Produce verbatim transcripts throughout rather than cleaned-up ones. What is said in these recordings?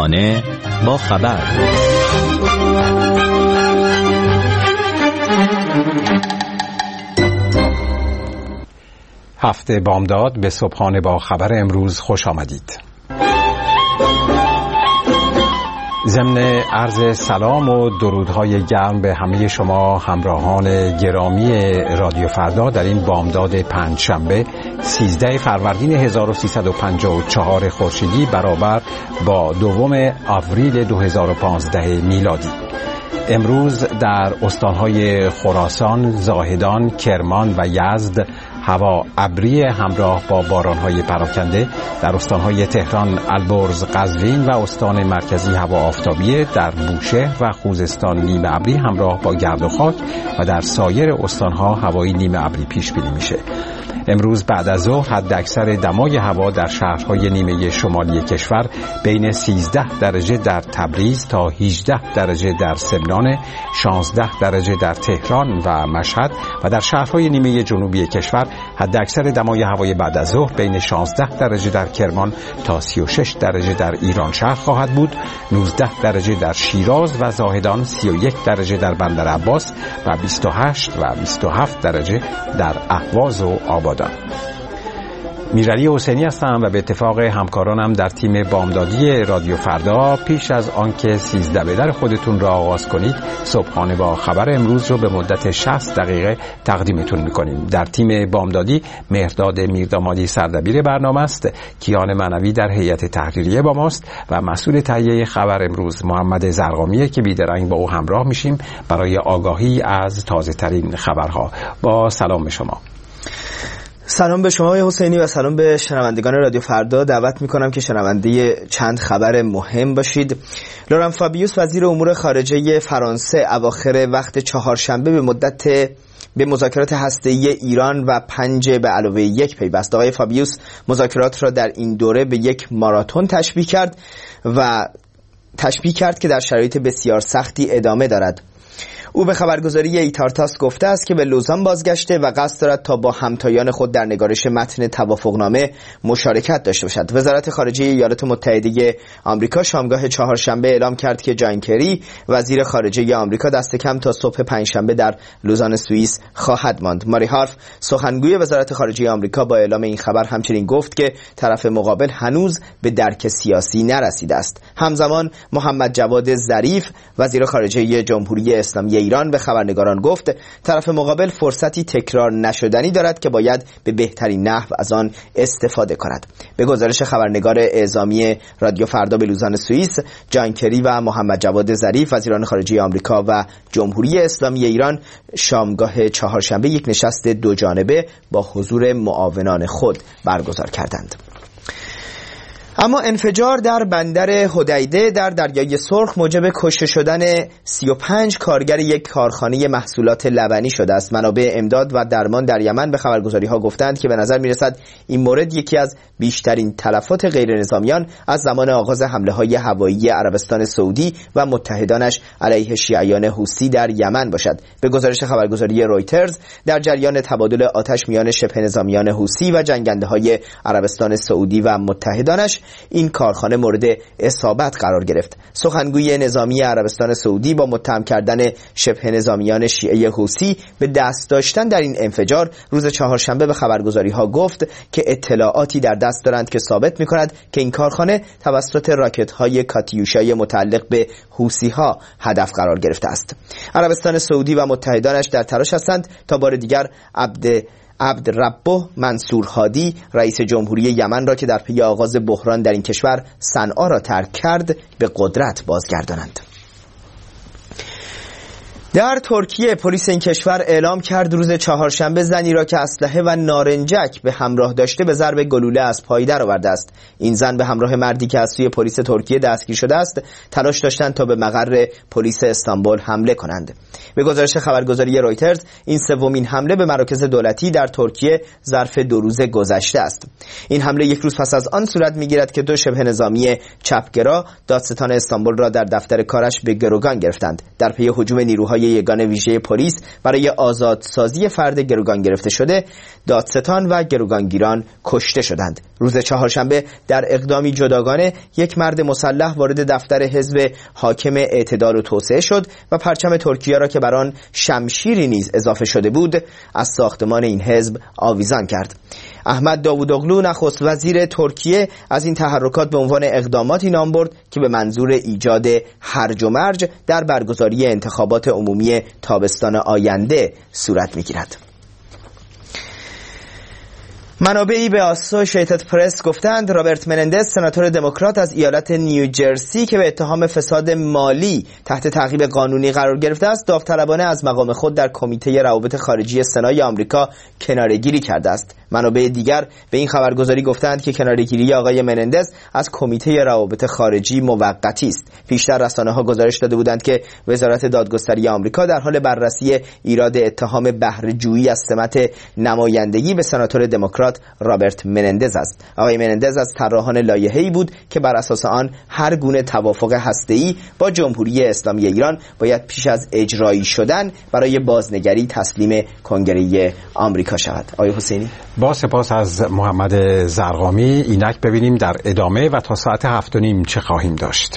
صبحانه با خبر. هفته بامداد به صبحانه با خبر امروز خوش آمدید. ضمن عرض سلام و درودهای گرم به همه شما همراهان گرامی رادیو فردا در این بامداد پنجشنبه سیزده فروردین هزار و سیصد و پنجاه و چهار خورشیدی برابر با دوم آوریل دو هزار و پانزده میلادی. امروز در استانهای خراسان، زاهدان، کرمان و یزد هوا ابری همراه با بارانهای پراکنده، در استانهای تهران، البرز، قزوین و استان مرکزی هوا آفتابیه، در بوشهر و خوزستان نیمه ابری همراه با گرد و خاک و در سایر استانها هوای نیمه ابری پیش بینی میشه. امروز بعد از ظهر حد اکثر دمای هوا در شهرهای نیمه شمالی کشور بین سیزده درجه در تبریز تا هجده درجه در سمنان، شانزده درجه در تهران و مشهد و در شهرهای نیمه جنوبی کشور حد اکثر دمای هوای بعد از ظهر بین شانزده درجه در کرمان تا سی و شش درجه در ایران شهر خواهد بود، نوزده درجه در شیراز و زاهدان، سی و یک درجه در بندر عباس و بیست و هشت و بیست و هفت درجه در اهواز و آبادان. میرعلی حسینی هستم و به اتفاق همکارانم در تیم بامدادی رادیو فردا پیش از آنکه سیزده به در خودتون را آغاز کنید صبحانه با خبر امروز رو به مدت شصت دقیقه تقدیمتون میکنیم. در تیم بامدادی مهرداد میردامادی سردبیر برنامه است، کیان معنوی در هیئت تحریریه با ماست و مسئول تهیه خبر امروز محمد زرقامیه که بیدرنگ با او همراه میشیم برای آگاهی از تازه ترین خبرها. با سلام به شما. سلام به شما حسینی و سلام به شنوندگان رادیو فردا. دعوت میکنم که شنونده چند خبر مهم باشید. لوران فابیوس وزیر امور خارجه فرانسه اواخر وقت چهارشنبه به مدت به مذاکرات هسته‌ای ایران و پنج به علاوه یک پیوست. آقای فابیوس مذاکرات را در این دوره به یک ماراتون تشبیه کرد و تشبیه کرد که در شرایط بسیار سختی ادامه دارد. او به خبرگزاری ایتارتاس گفته است که به لوزان بازگشته و قصد دارد تا با همتایان خود در نگارش متن توافقنامه مشارکت داشته باشد. وزارت خارجه ایالات متحده آمریکا شامگاه چهارشنبه اعلام کرد که جان کری وزیر خارجه آمریکا دست کم تا صبح پنجشنبه در لوزان سوئیس خواهد ماند. ماری هارف سخنگوی وزارت خارجه آمریکا با اعلام این خبر همچنین گفت که طرف مقابل هنوز به درک سیاسی نرسیده است. همزمان محمد جواد ظریف وزیر خارجه جمهوری اسلامی ایران به خبرنگاران گفت طرف مقابل فرصتی تکرار نشدنی دارد که باید به بهترین نحو از آن استفاده کند. به گزارش خبرنگار اعزامی رادیو فردا به لوزان سوئیس، جان کری و محمد جواد ظریف وزیران خارجه آمریکا و جمهوری اسلامی ایران شامگاه چهارشنبه یک نشست دو جانبه با حضور معاونان خود برگزار کردند. اما انفجار در بندر حدیده در دریای سرخ موجب کشته شدن سی و پنج کارگر یک کارخانه محصولات لبنی شده است. منابع امداد و درمان در یمن به خبرگزاری ها گفتند که به نظر می رسد این مورد یکی از بیشترین تلفات غیر نظامیان از زمان آغاز حمله های هوایی عربستان سعودی و متحدانش علیه شیعیان حوثی در یمن باشد. به گزارش خبرگزاری رویترز در جریان تبادل آتش میان شبه نظامیان حوثی و جنگنده های عربستان سعودی و متحدانش این کارخانه مورد اصابت قرار گرفت. سخنگوی نظامی عربستان سعودی با متهم کردن شبه نظامیان شیعه حوثی به دست داشتن در این انفجار روز چهارشنبه به خبرگزاری ها گفت که اطلاعاتی در دست دارند که ثابت می کند که این کارخانه توسط راکت های کاتیوشای متعلق به حوثی ها هدف قرار گرفته است. عربستان سعودی و متحدانش در تلاش هستند تا بار دیگر عبد عبدالربه منصور هادی رئیس جمهوری یمن را که در پی آغاز بحران در این کشور صنعا را ترک کرد به قدرت بازگردانند. در ترکیه پلیس این کشور اعلام کرد روز چهارشنبه زنی را که اسلحه و نارنجک به همراه داشته به ضرب گلوله از پای درآورده است. این زن به همراه مردی که از سوی پلیس ترکیه دستگیر شده است تلاش داشتند تا به مقر پلیس استانبول حمله کنند. به گزارش خبرگزاری رویترز این سومین حمله به مراکز دولتی در ترکیه ظرف دو روز گذشته است. این حمله یک روز پس از آن صورت می‌گیرد که دو شبه نظامی چپگرا دادستان استانبول را در دفتر کارش به گروگان گرفتند. در پی هجوم نیروهای یگان ویژه پلیس برای آزادسازی فرد گروگان گرفته شده، دادستان و گروگانگیران کشته شدند. روز چهارشنبه در اقدامی جداگانه یک مرد مسلح وارد دفتر حزب حاکم اعتدال و توسعه شد و پرچم ترکیه را که بر آن شمشیری نیز اضافه شده بود از ساختمان این حزب آویزان کرد. احمد داوودوغلو نخست وزیر ترکیه از این تحرکات به عنوان اقداماتی نام برد که به منظور ایجاد هرج و مرج در برگزاری انتخابات عمومی تابستان آینده صورت می‌گیرد. منابعی به آسوشیتد پرس گفتند رابرت منندز، سناتور دموکرات از ایالت نیوجرسی که به اتهام فساد مالی تحت تعقیب قانونی قرار گرفته است، داوطلبانه از مقام خود در کمیته روابط خارجی سنای آمریکا کناره‌گیری کرده است. منابع دیگر به این خبرگزاری گفتند که کناره‌گیری آقای منندز از کمیته روابط خارجی موقتی است. پیشتر رسانه‌ها گزارش داده بودند که وزارت دادگستری آمریکا در حال بررسی ایراد اتهام بهره‌جویی از سمت نمایندگی به سناتور دموکرات رابرت منندز است. آقای منندز از طراحان لایحه‌ای بود که بر اساس آن هر گونه توافق هسته‌ای با جمهوری اسلامی ایران باید پیش از اجرایی شدن برای بازنگری تسلیم کنگره آمریکا شود. آقای حسینی، با سپاس از محمد زرقامی. اینک ببینیم در ادامه و تا ساعت هفت و نیم چه خواهیم داشت.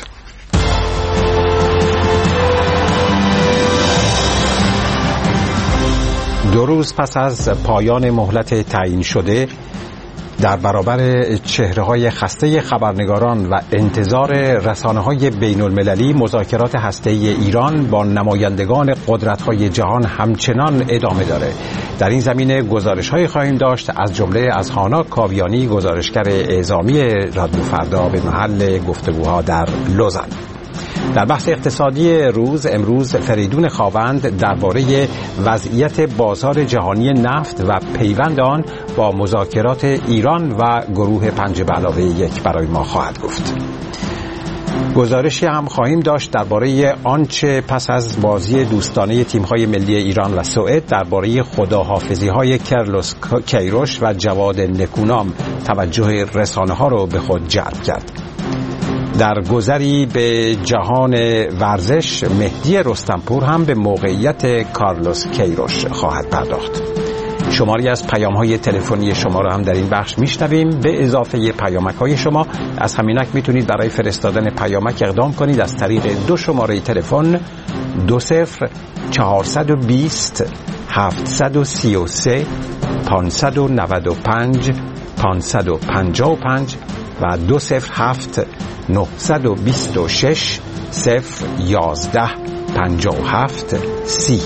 دو روز پس از پایان مهلت تعیین شده در برابر چهره‌های خسته خبرنگاران و انتظار رسانه‌های بین‌المللی، مذاکرات هسته‌ای ایران با نمایندگان قدرت‌های جهان همچنان ادامه داره. در این زمینه گزارش‌هایی خواهیم داشت، از جمله از هانا کاویانی، گزارشگر اعزامی رادیو فردا، به محل گفتگوها در لوزان. در بحث اقتصادی روز امروز فریدون خاوند درباره وضعیت بازار جهانی نفت و پیوند آن با مذاکرات ایران و گروه پنج به علاوه یک برای ما خواهد گفت. گزارشی هم خواهیم داشت درباره آنچه پس از بازی دوستانه تیم‌های ملی ایران و سوئد درباره خداحافظی‌های کارلوس کیروش و جواد نکونام توجه رسانه‌ها را به خود جلب کرد. در گذری به جهان ورزش، مهدی رستمپور هم به موقعیت کارلوس کیروش خواهد پرداخت. شماری از پیام‌های تلفنی شما را هم در این بخش میشنویم، به اضافه پیامک‌های شما. از همینک میتونید برای فرستادن پیامک اقدام کنید از طریق دو شماره تلفن دو صفر چهارصد و بیست هفتصد و سی و سه پانصد و نود و پنج پانصد و پنجاه و پنج و دو صفر هفت نهصد و بیست و شش صفر یازده پنجاه و هفت سی.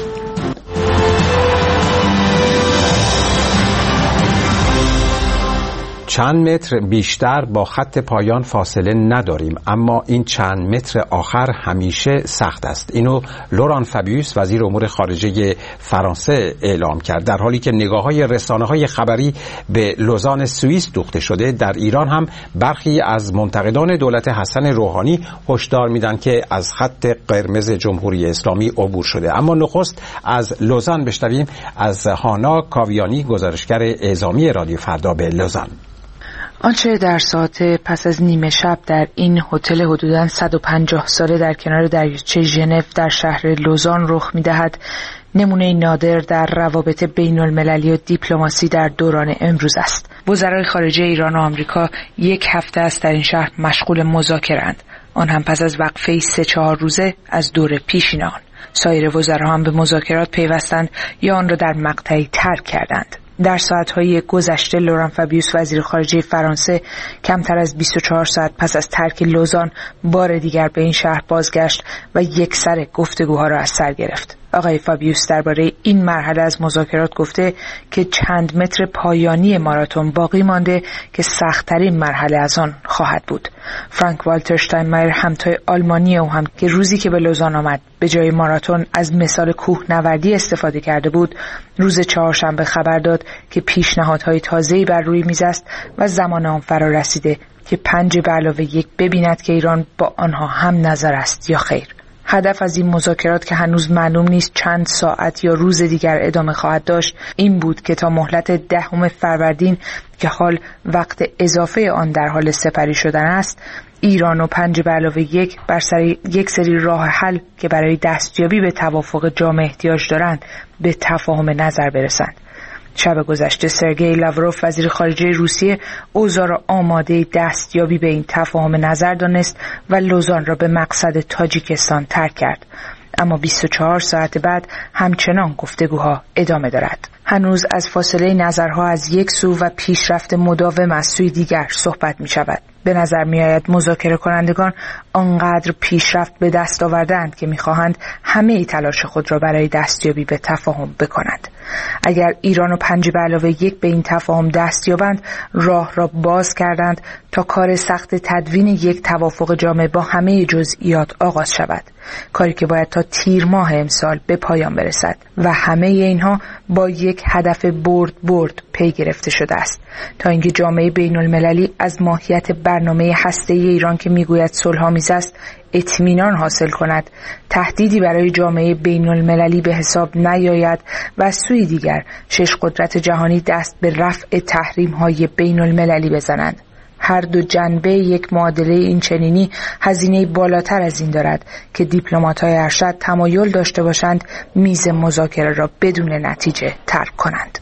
چند متر بیشتر با خط پایان فاصله نداریم، اما این چند متر آخر همیشه سخت است. اینو لوران فابیوس، وزیر امور خارجه فرانسه، اعلام کرد، در حالی که نگاه‌های رسانه‌های خبری به لوزان سوئیس دوخته شده. در ایران هم برخی از منتقدان دولت حسن روحانی هشدار میدن که از خط قرمز جمهوری اسلامی عبور شده. اما نخست از لوزان بشنویم از هانا کاویانی، گزارشگر اعزامی رادیو فردا به لوزان. آنچه در ساعت پس از نیمه شب در این هتل حدوداً صد و پنجاه ساله در کنار دریاچه ژنو در شهر لوزان رخ می‌دهد، نمونه نادر در روابط بین‌المللی و دیپلماسی در دوران امروز است. وزرای خارجه ایران و آمریکا یک هفته است در این شهر مشغول مذاکره‌اند، آن هم پس از وقفه سه چهار روزه از دور پیشین آن. سایر وزرا هم به مذاکرات پیوستند یا آن را در مقطعی ترک کردند. در ساعت‌های گذشته لوران فابیوس، وزیر خارجه فرانسه، کمتر از بیست و چهار ساعت پس از ترک لوزان بار دیگر به این شهر بازگشت و یک سر گفتگوها را از سر گرفت. آقای فابیوس درباره این مرحله از مذاکرات گفته که چند متر پایانی ماراتون باقی مانده که سخت‌ترین مرحله از آن خواهد بود. فرانک والتر شتاینمایر، همتای آلمانی او هم که روزی که به لوزان آمد به جای ماراتون از مثال کوهنوردی استفاده کرده بود، روز چهارشنبه خبر داد که پیشنهادهای تازه‌ای بر روی میز است و زمان آن فرا رسیده که پنج به علاوه یک ببیند که ایران با آنها هم نظر است یا خیر. هدف از این مذاکرات که هنوز معلوم نیست چند ساعت یا روز دیگر ادامه خواهد داشت این بود که تا مهلت دهم فروردین که حال وقت اضافه آن در حال سپری شدن است، ایران و پنج به علاوه یک بر سر یک سری راه حل که برای دستیابی به توافق جامع احتیاج دارند به تفاهم نظر برسند. شب گذشته سرگئی لاوروف وزیر خارجه روسیه اوضاع را آماده دستیابی به این تفاهم نظر دانست و لوزان را به مقصد تاجیکستان ترک کرد. اما بیست و چهار ساعت بعد همچنان گفتگوها ادامه دارد. هنوز از فاصله نظرها از یک سو و پیشرفت مداوم از سوی دیگر صحبت می شود. به نظر می آید مذاکره کنندگان آنقدر پیشرفت به دست آوردند که می خواهند همه تلاش خود را برای دستیابی به تفاهم بکنند. اگر ایران و پنج به علاوه یک به این تفاهم دست یابند، راه را باز کردند تا کار سخت تدوین یک توافق جامع با همه جزئیات آغاز شود، کاری که باید تا تیر ماه امسال به پایان برسد و همه اینها با یک هدف برد برد پی گرفته شده است تا اینکه جامعه بین المللی از ماهیت برنامه هسته‌ای ایران که میگوید صلح‌آمیز است اطمینان حاصل کند، تهدیدی برای جامعه بین المللی به حساب نیاید و از سوی دیگر شش قدرت جهانی دست به رفع تحریم‌های بین المللی بزنند. هر دو جنبه یک معادله این چنینی هزینه بالاتر از این دارد که دیپلمات‌های ارشد تمایل داشته باشند میز مذاکره را بدون نتیجه ترک کنند.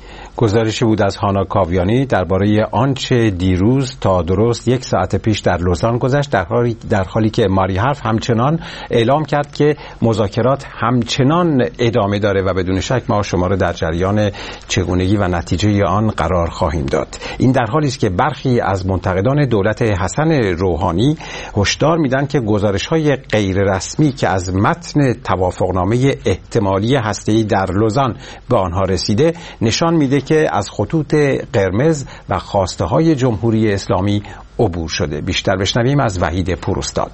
گزارشی بود از هانا کاویانی درباره آنچه دیروز تا درست یک ساعت پیش در لوزان گذشت، در حالی در حالی که ماری حرف همچنان اعلام کرد که مذاکرات همچنان ادامه داره و بدون شک ما شما را در جریان چگونگی و نتیجه آن قرار خواهیم داد. این در حالی است که برخی از منتقدان دولت حسن روحانی هشدار میدن که گزارش‌های غیر رسمی که از متن توافقنامه احتمالی هسته‌ای در لوزان به آنها رسیده نشان میده که از خطوط قرمز و خواسته های جمهوری اسلامی عبور شده. بیشتر بشنویم از وحید پوراستاد.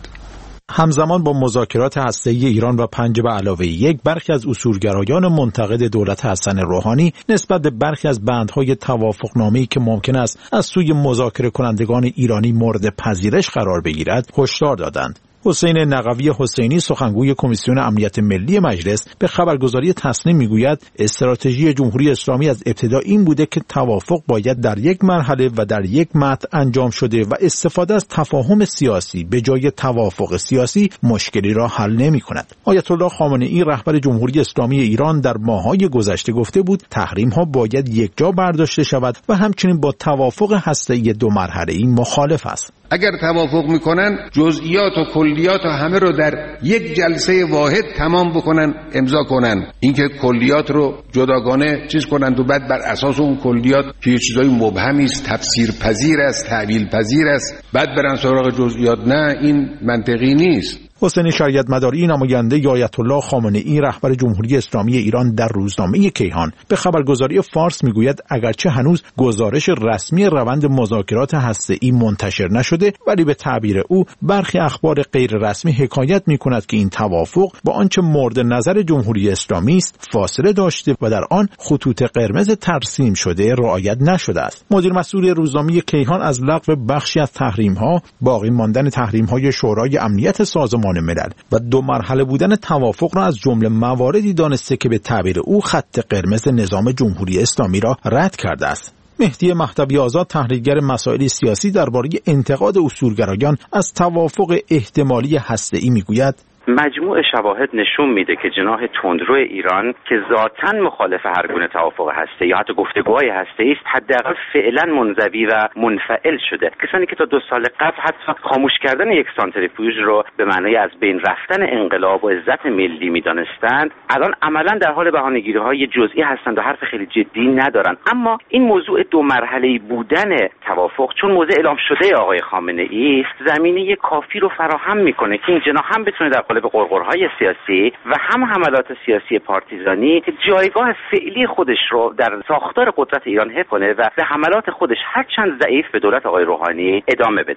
همزمان با مذاکرات هسته‌ای ایران و پنج به علاوه یک، برخی از اصولگرایان منتقد دولت حسن روحانی نسبت به برخی از بندهای توافقنامه‌ای که ممکن است از سوی مذاکره کنندگان ایرانی مورد پذیرش قرار بگیرد هشدار دادند. حسین نقوی حسینی سخنگوی کمیسیون امنیت ملی مجلس به خبرگزاری تصنیم میگوید استراتژی جمهوری اسلامی از ابتدا این بوده که توافق باید در یک مرحله و در یک متن انجام شده و استفاده از تفاهم سیاسی به جای توافق سیاسی مشکلی را حل نمی‌کند. آیت الله خامنه‌ای رهبر جمهوری اسلامی ایران در ماه‌های گذشته گفته بود تحریم‌ها باید یکجا برداشته شود و همچنین با توافق هسته‌ای دو مرحله‌ای مخالف است. اگر توافق میکنن جزئیات و کلیات و همه رو در یک جلسه واحد تمام بکنن، امضا کنن. اینکه کلیات رو جداگانه چیز کنند و بعد بر اساس اون کلیات که یه چیزای مبهمی است، تفسیر پذیر است، تعبیل پذیر است، بعد برن سراغ جزئیات، نه، این منطقی نیست. حسین شریعت مداری نماینده آیت الله خامنه‌ای رهبر جمهوری اسلامی ایران در روزنامه کیهان به خبرگزاری فارس میگوید اگرچه هنوز گزارش رسمی روند مذاکرات هسته‌ای منتشر نشده، ولی به تعبیر او برخی اخبار غیر رسمی حکایت می‌کند که این توافق با آنچه مورد نظر جمهوری اسلامی است فاصله داشته و در آن خطوط قرمز ترسیم شده رعایت نشده است. مدیر مسئول روزنامه کیهان از لغو بخشی از تحریم‌ها، باقی ماندن تحریم‌های شورای امنیت سازمان ملل و دو مرحله بودن توافق را از جمله مواردی دانسته که به تعبیر او خط قرمز نظام جمهوری اسلامی را رد کرده است. مهدی مهدوی آزاد تحلیلگر مسائل سیاسی درباره انتقاد اصولگرایان از توافق احتمالی هسته‌ای میگوید مجموع شواهد نشون میده که جناح تندرو ایران که ذاتاً مخالف هر گونه توافق هسته‌ای یا حتی گفتگوهای هسته‌ای است، حداقل فعلا منزوی و منفعل شده. کسانی که تا دو سال قبل حتی خاموش کردن یک سانتریفیوژ رو به معنای از بین رفتن انقلاب و عزت ملی میدانستند، الان عملاً در حال بهانه‌گیری‌های جزئی هستند و حرف خیلی جدی ندارن. اما این موضوع دو مرحله‌ای بودن توافق چون موضع اعلام شده آقای خامنه‌ای است، زمینه کافی رو فراهم میکنه که این جناح هم بتونه در قالب قرقرهای سیاسی و هم حملات سیاسی پارتیزانی جایگاه فعلی خودش رو در ساختار قدرت ایران حفظ کنه و به حملات خودش هرچند ضعیف به دولت آقای روحانی ادامه بده.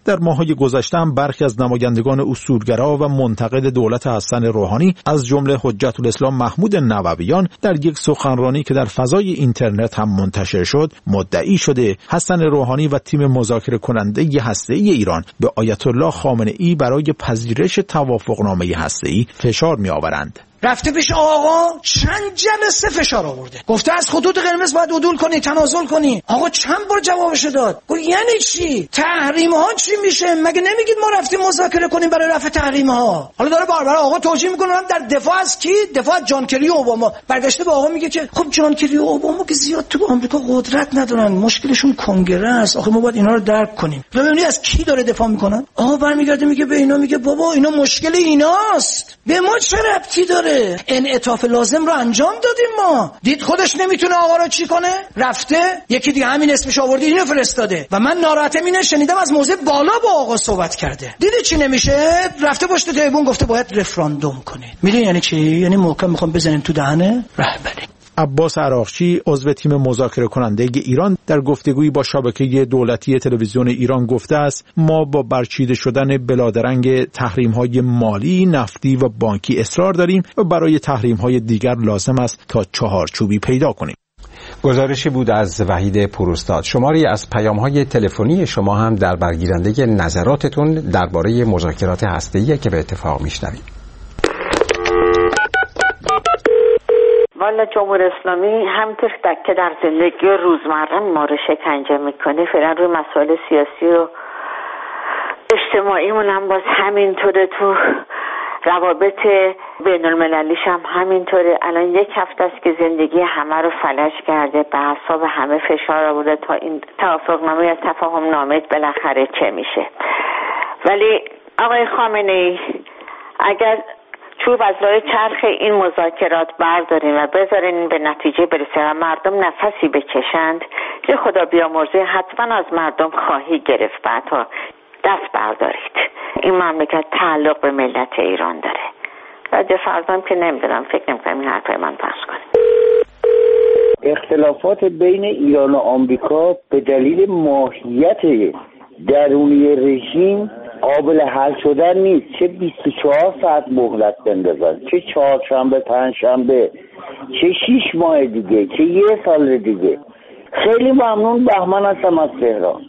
در ماه‌های گذشته هم برخی از نمایندگان اصولگرا و منتقد دولت حسن روحانی از جمله حجت الاسلام محمود نوویان در یک سخنرانی که در فضای اینترنت هم منتشر شد مدعی شده حسن روحانی و تیم مذاکره کننده هسته‌ای ایران به آیت الله خامنه‌ای برای پذیرش توافقنامه هسته‌ای فشار می‌آورند. رفته پیش آقا چند جلسه فشار آورده، گفته از خطوط قرمز باید عدول کنی، تنازل کنی. آقا چند بار جوابشو داد. گفت یعنی چی؟ تحریم ها چی میشه؟ مگه نمیگید ما رفتیم مذاکره کنیم برای رفع تحریم ها؟ حالا داره بار بار آقا توجیه میکنه در دفاع از کی؟ دفاع از جان کری و اوباما. برگشته به آقا میگه که خب جان کری و اوباما که زیاد تو آمریکا قدرت ندارن، مشکلشون کنگره است. آخه ما باید اینا رو درک کنیم. ببینید از کی داره دفاع میکنن؟ آقا برمیگرده میگه به اینا، میگه بابا اینا مشکل ایناست، به ما چه ربطی داره؟ انعطاف لازم رو انجام دادیم ما. دید خودش نمیتونه آقا رو چی کنه، رفته یکی دیگه همین اسمش آورده اینو فرستاده و من ناراحتم اینه شنیدم از موضع بالا با آقا صحبت کرده. دیدی چی نمیشه، رفته پشت تریبون گفته باید رفراندوم کنید. میدونی یعنی چی؟ یعنی محکم میخوام بزنیم تو دهنه رهبری. عباس عراقچی عضو تیم مذاکره کننده ایران در گفتگویی با شبکه دولتی تلویزیون ایران گفته است ما با برچیده شدن بلادرنگ تحریم‌های مالی، نفتی و بانکی اصرار داریم و برای تحریم‌های دیگر لازم است تا چهارچوبی پیدا کنیم. گزارشی بود از وحید پوراستاد. شماری از پیام‌های تلفنی شما هم در برگیرنده نظراتتون درباره مذاکرات هسته‌ای که به اتفاق میشنویم. والا جمهوری اسلامی همینطور که در زندگی روزمره ما رو شکنجه میکنه، فعلا روی مسائل سیاسی و اجتماعیمون هم باز همینطوره، تو روابط بین المللیش هم همینطوره. الان یک هفته است که زندگی همه رو فلج کرده، به اعصاب همه فشار آورده تا این توافقنامه یا تفاهم نامه بالاخره چه میشه. ولی آقای خامنه‌ای اگر چوب از لای چرخ این مذاکرات بردارین و بذارین به نتیجه برسه و مردم نفسی بکشند، که خدا بیامرزه حتما از مردم خواهی گرفت، بعدها دست بردارید. این مملکت تعلق به ملت ایران داره. راجع فرزم که نمیدونم، فکر نمیکنم این حرفای من پخش کنه. اختلافات بین ایران و آمریکا به دلیل ماهیت درونی رژیم قابل حل شدن نیست. چه بیست و چهار ساعت مهلت بندازن، چه چهارشنبه پنجشنبه، چه شیش ماه دیگه، چه یه سال دیگه. خیلی ممنون. بهمن هستم از تهران.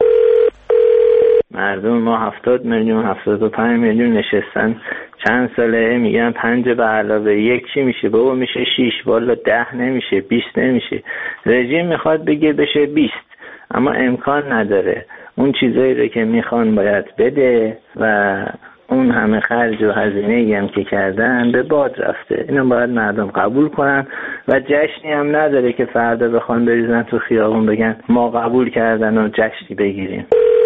مردم ما هفتاد میلیون هفتاد و پنج میلیون نشستن چند ساله، میگن پنج به علاوه یک چی میشه؟ بابا میشه شیش، والا ده نمیشه، بیست نمیشه. رژیم میخواد بگه بشه بیست، اما امکان نداره. اون چیزایی رو که میخوان باید بده و اون همه خرج و هزینه‌ای هم که کردن به باد رفته. اینو باید مردم قبول کنن و جشنی هم نداره که فردا بخوان بریزن تو خیابون بگن ما قبول کردن و جشنی بگیریم.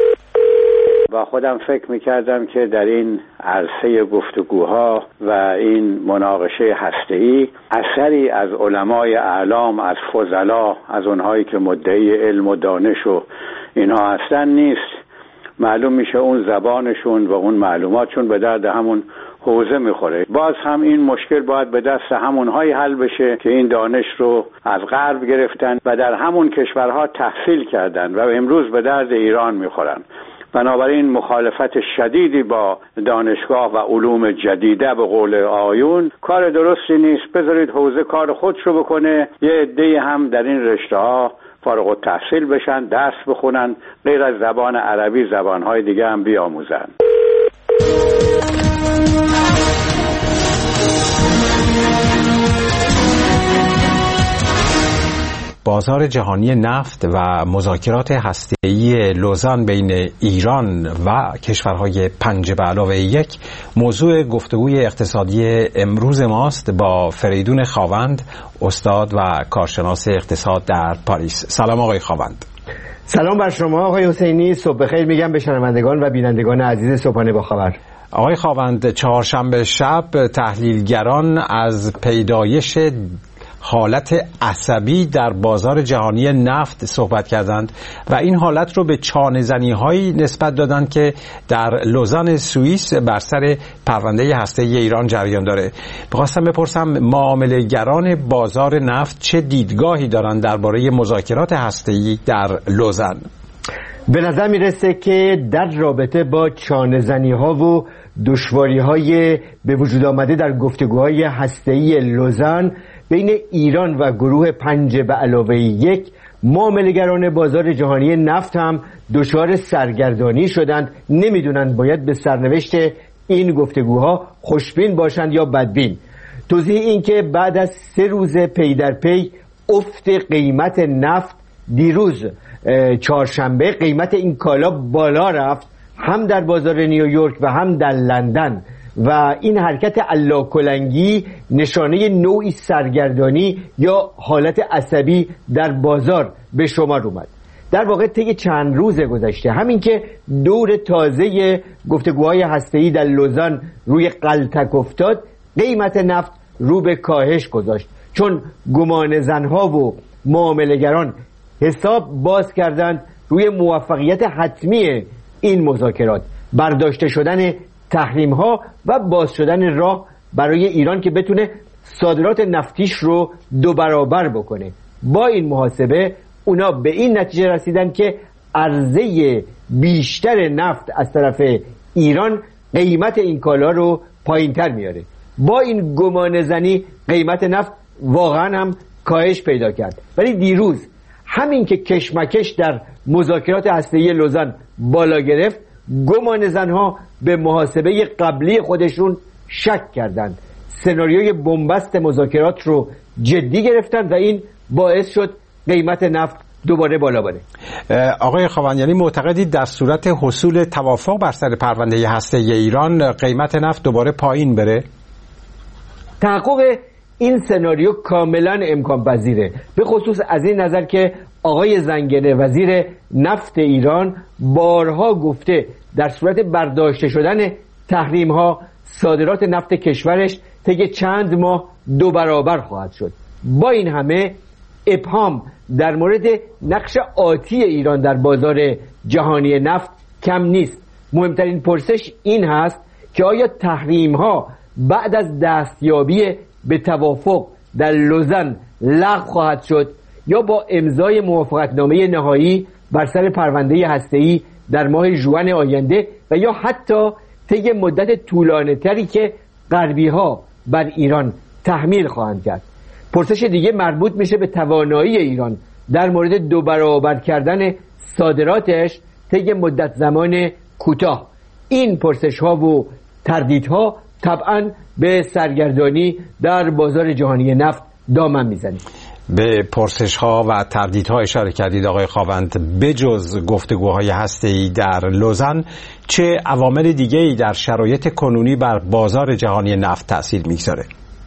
با خودم فکر میکردم که در این عرصه گفتگوها و این مناقشه هسته‌ای اثری از علمای اعلام، از فضلا، از اونهایی که مدعی علم و دانش و اینها هستن نیست. معلوم میشه اون زبانشون و اون معلوماتشون به درد همون حوزه میخوره. باز هم این مشکل باید به دست همونهایی حل بشه که این دانش رو از غرب گرفتن و در همون کشورها تحصیل کردن و امروز به درد ایران میخورن. بنابراین مخالفت شدیدی با دانشگاه و علوم جدیده به قول آیون کار درستی نیست. بذارید حوزه کار خودش رو بکنه. یه عده‌ای هم در این رشته ها فارغ التحصیل بشن، درس بخونن، غیر از زبان عربی زبانهای دیگه هم بیاموزن. بازار جهانی نفت و مذاکرات هسته‌ای لوزان بین ایران و کشورهای پنج به علاوه یک موضوع گفتگوی اقتصادی امروز ماست با فریدون خاوند، استاد و کارشناس اقتصاد در پاریس. سلام آقای خاوند. سلام بر شما آقای حسینی. صبح بخیر میگم به شنوندگان و بینندگان عزیز صبحانه با خبر. آقای خاوند، چهارشنبه شب تحلیلگران از پیدایش حالت عصبی در بازار جهانی نفت صحبت کردند و این حالت رو به چانه‌زنی‌هایی نسبت دادند که در لوزان سوئیس بر سر پرونده هسته‌ای ایران جریان داره. می‌خواستم بپرسم معامله‌گران بازار نفت چه دیدگاهی دارند درباره مذاکرات هسته‌ای در لوزان؟ به نظر میرسه که در رابطه با چانه‌زنی ها و دشواری های به وجود آمده در گفتگوهای هسته‌ای لوزان بین ایران و گروه پنج به علاوه یک، معامله‌گران بازار جهانی نفت هم دچار سرگردانی شدند. نمیدونن باید به سرنوشت این گفتگوها خوشبین باشند یا بدبین. توضیح این که بعد از سه روز پی در پی افت قیمت نفت، دیروز چهارشنبه قیمت این کالا بالا رفت، هم در بازار نیویورک و هم در لندن، و این حرکت الاکلنگی نشانه نوعی سرگردانی یا حالت عصبی در بازار به شمار اومد. در واقع طی چند روز گذشته همین که دور تازه گفتگوهای هسته‌ای در لوزان روی غلطک افتاد، قیمت نفت رو به کاهش گذاشت، چون گمان زنها و معامله‌گران حساب باز کردند روی موفقیت حتمی این مذاکرات، برداشته شدن تحریم ها و باز شدن راه برای ایران که بتونه صادرات نفتیش رو دو برابر بکنه. با این محاسبه اونا به این نتیجه رسیدن که عرضه بیشتر نفت از طرف ایران قیمت این کالا رو پایین تر میاره. با این گمان زنی قیمت نفت واقعا هم کاهش پیدا کرد. ولی دیروز همین که کشمکش در مذاکرات هسته‌ای لوزان بالا گرفت، گمان زنها به محاسبه قبلی خودشون شک کردند، سناریوی بنبست مذاکرات رو جدی گرفتند و این باعث شد قیمت نفت دوباره بالا بره. آقای خاوندیانی معتقدید در صورت حصول توافق بر سر پرونده هسته‌ای ایران قیمت نفت دوباره پایین بره؟ تحقق این سناریو کاملا امکان پذیره، به خصوص از این نظر که آقای زنگنه وزیر نفت ایران بارها گفته در صورت برداشته شدن تحریم ها صادرات نفت کشورش طی چند ماه دو برابر خواهد شد. با این همه ابهام در مورد نقش آتی ایران در بازار جهانی نفت کم نیست. مهمترین پرسش این هست که آیا تحریم ها بعد از دستیابی به توافق در لوزان لغو خواهد شد یا با امضای موافقتنامه نهایی بر سر پرونده هسته‌ای در ماه ژوئن آینده و یا حتی طی مدت طولانی‌تری که غربی‌ها بر ایران تحمیل خواهند کرد. پرسش دیگه مربوط میشه به توانایی ایران در مورد دو برابر کردن صادراتش طی مدت زمان کوتاه. این پرسش‌ها و تردیدها طبعاً به سرگردانی در بازار جهانی نفت دامن میزنه. به پرسش ها و تردید ها اشاره کردید آقای خاوند. بجز گفتگوهای هسته‌ای در لوزان چه عوامل دیگه‌ای در شرایط کنونی بر بازار جهانی نفت تأثیر میگذاره؟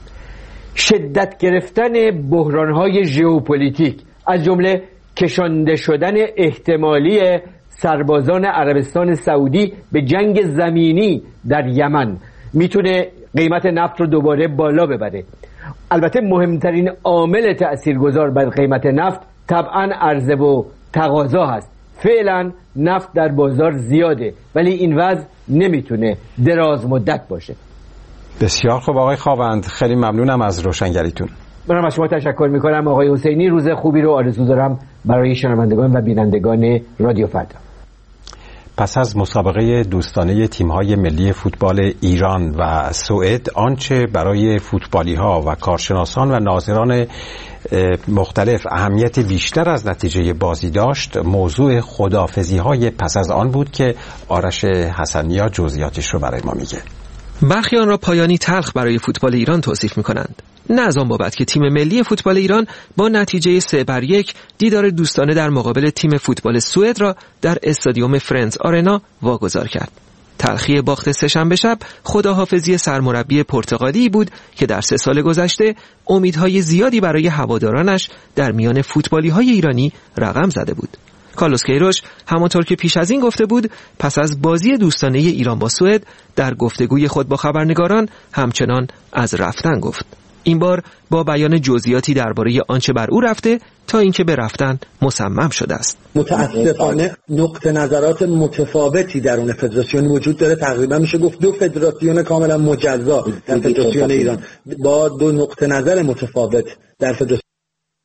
شدت گرفتن بحران های ژئوپلیتیک، از جمله کشانده شدن احتمالی سربازان عربستان سعودی به جنگ زمینی در یمن، میتونه قیمت نفت رو دوباره بالا ببره. البته مهمترین عامل تأثیرگذار بر قیمت نفت طبعاً عرضه و تقاضا هست. فعلا نفت در بازار زیاده ولی این وضع نمیتونه دراز مدت باشه. بسیار خوب آقای خاوند، خیلی ممنونم از روشنگریتون. منم از شما تشکر میکنم آقای حسینی. روز خوبی رو آرزو دارم برای شنوندگان و بینندگان رادیو فردا. پس از مسابقه دوستانه تیم‌های ملی فوتبال ایران و سوئد، آنچه برای فوتبالی‌ها و کارشناسان و ناظران مختلف اهمیت بیشتر از نتیجه بازی داشت، موضوع خداحافظی‌های پس از آن بود که آرش حسنیا جزئیاتش رو برای ما میگه. برخی آن را پایانی تلخ برای فوتبال ایران توصیف می‌کنند. نه از آن بابت که تیم ملی فوتبال ایران با نتیجه سه بر یک دیدار دوستانه در مقابل تیم فوتبال سوئد را در استادیوم فرندز آرنا واگذار کرد. تلخی باخت سه‌شنبه شب خداحافظی سرمربی پرتغالی بود که در سه سال گذشته امیدهای زیادی برای هوادارانش در میان فوتبالی‌های ایرانی رقم زده بود. کارلوس کیروش همانطور که پیش از این گفته بود پس از بازی دوستانه ایران با سوئد در گفتگوی خود با خبرنگاران همچنان از رفتن گفت. این بار با بیان جزئیاتی درباره آنچه بر او رفته تا اینکه به رفتن مصمم شده است. متاسفانه نقطه نظرات متفاوتی درون فدراسیون وجود داره. تقریبا میشه گفت دو فدراسیون کاملا مجزا در فدراسیون ایران با دو نقطه نظر متفاوت در فدراسیون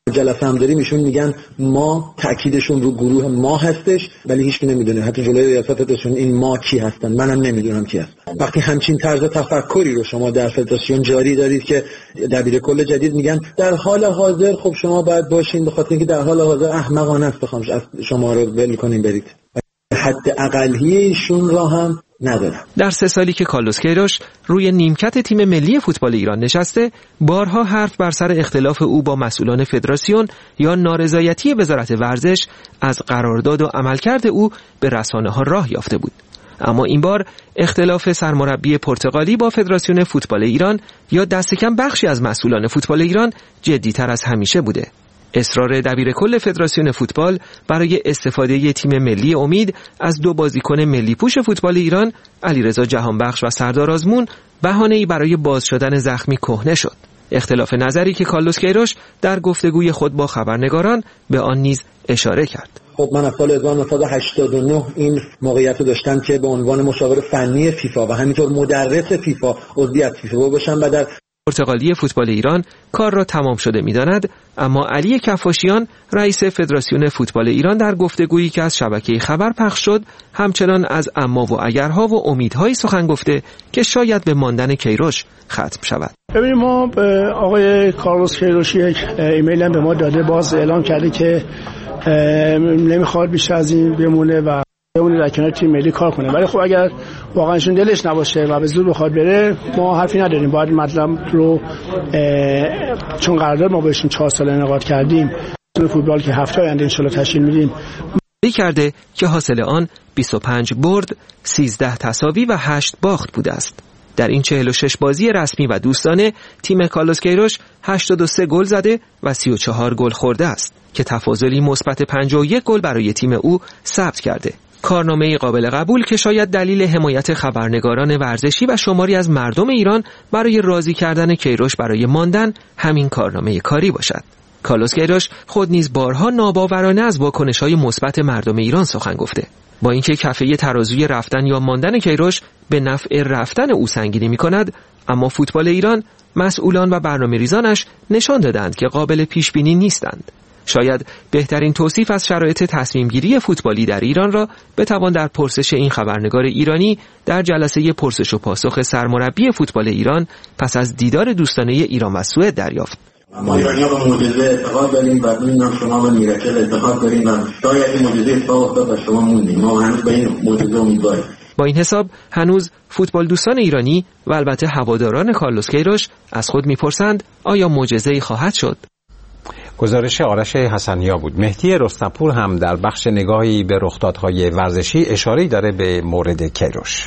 جلسه هم داریم ایشون میگن ما، تاکیدشون رو گروه ما هستش، ولی هیچ کی نمیدونه حتی جلوی ریاست فدراسیون این ما کی هستن. منم نمیدونم کی هستن. وقتی همچین طرز تفکری رو شما در فدراسیون جاری دارید که دبیر کل جدید میگن در حال حاضر خب شما باید باشین، به خاطر اینکه در حال حاضر احمقانه است بخوام شما رو ول کنیم برید. حد اقلیه ایشون را هم ندارم. در سه سالی که کارلوس کیروش روی نیمکت تیم ملی فوتبال ایران نشسته، بارها حرف بر سر اختلاف او با مسئولان فدراسیون یا نارضایتی وزارت ورزش از قرارداد و عملکرد او به رسانه‌ها راه یافته بود. اما این بار اختلاف سرمربی پرتغالی با فدراسیون فوتبال ایران یا دست کم بخشی از مسئولان فوتبال ایران جدی‌تر از همیشه بوده. اصرار دبیر کل فدراسیون فوتبال برای استفاده تیم ملی امید از دو بازیکن ملی پوش فوتبال ایران، علیرضا جهانبخش و سردار آزمون، بهانه‌ای برای باز شدن زخمی کهنه شد. اختلاف نظری که کارلوس کیروش در گفتگوی خود با خبرنگاران به آن نیز اشاره کرد. خب من از سال هزار و نهصد و هشتاد و نه این موقعیت رو داشتم که به عنوان مشاور فنی فیفا و همینطور مدرس فیفا عضویت فیفا باشم و در پرتغالی فوتبال ایران کار را تمام شده می‌داند، اما علی کفاشیان رئیس فدراسیون فوتبال ایران در گفتگویی که از شبکه خبر پخش شد همچنان از اما و اگرها و امیدهایی سخن گفته که شاید به ماندن کیروش ختم شود. ببینید ما به آقای کارلوس کیروش یک ایمیل هم به ما داده، باز اعلام کرده که نمیخواد بیشتر از این بمونه و بمونه در کنار تیم ملی کار کنه. ولی خب اگر واقعا شون دلش نباشه و به زور بخواد بره، ما حرفی نداریم. باید مطلب رو چون قرارداد ما بهشون چهار سال انعقاد کردیم، فوتبال که هفته آینده ان شاءالله تشکیل میدیم کرده که حاصل آن بیست و پنج برد، سیزده تساوی و هشت باخت بوده است. در این چهل و شش بازی رسمی و دوستانه تیم کارلوس کیروش هشتاد و سه گل زده و سی و چهار گل خورده است که تفاضلی مثبت پنجاه و یک گل برای تیم او ثبت کرده. کارنامه قابل قبول که شاید دلیل حمایت خبرنگاران ورزشی و شماری از مردم ایران برای راضی کردن کیروش برای ماندن همین کارنامه کاری باشد. کارلوس کیروش خود نیز بارها ناباورانه از واکنش‌های مثبت مردم ایران سخن گفته. با اینکه کفه ترازوی رفتن یا ماندن کیروش به نفع رفتن او سنگینی می‌کند، اما فوتبال ایران، مسئولان و برنامه‌ریزانش نشان دادند که قابل پیش‌بینی نیستند. شاید بهترین توصیف از شرایط تصمیم‌گیری فوتبالی در ایران را بتوان در پرسش این خبرنگار ایرانی در جلسه پرسش و پاسخ سرمربی فوتبال ایران پس از دیدار دوستانه ایران و سوئد دریافت. ما ایرانی‌ها به معجزه اعتقاد داریم و می‌دونم شما به میراکل اعتقاد داریم و شاید این معجزه اتفاق افتاد و شما موندیم. ما هنوز به این معجزه امیدواریم. با این حساب هنوز فوتبال دوستان ایرانی و البته هواداران کارلوس کیروش از خود می‌پرسند آیا معجزه‌ای خواهد شد؟ گزارش آرش حسنیا بود. مهدی رستمپور هم در بخش نگاهی به رخدادهای ورزشی اشاره‌ای داره به مورد کیروش.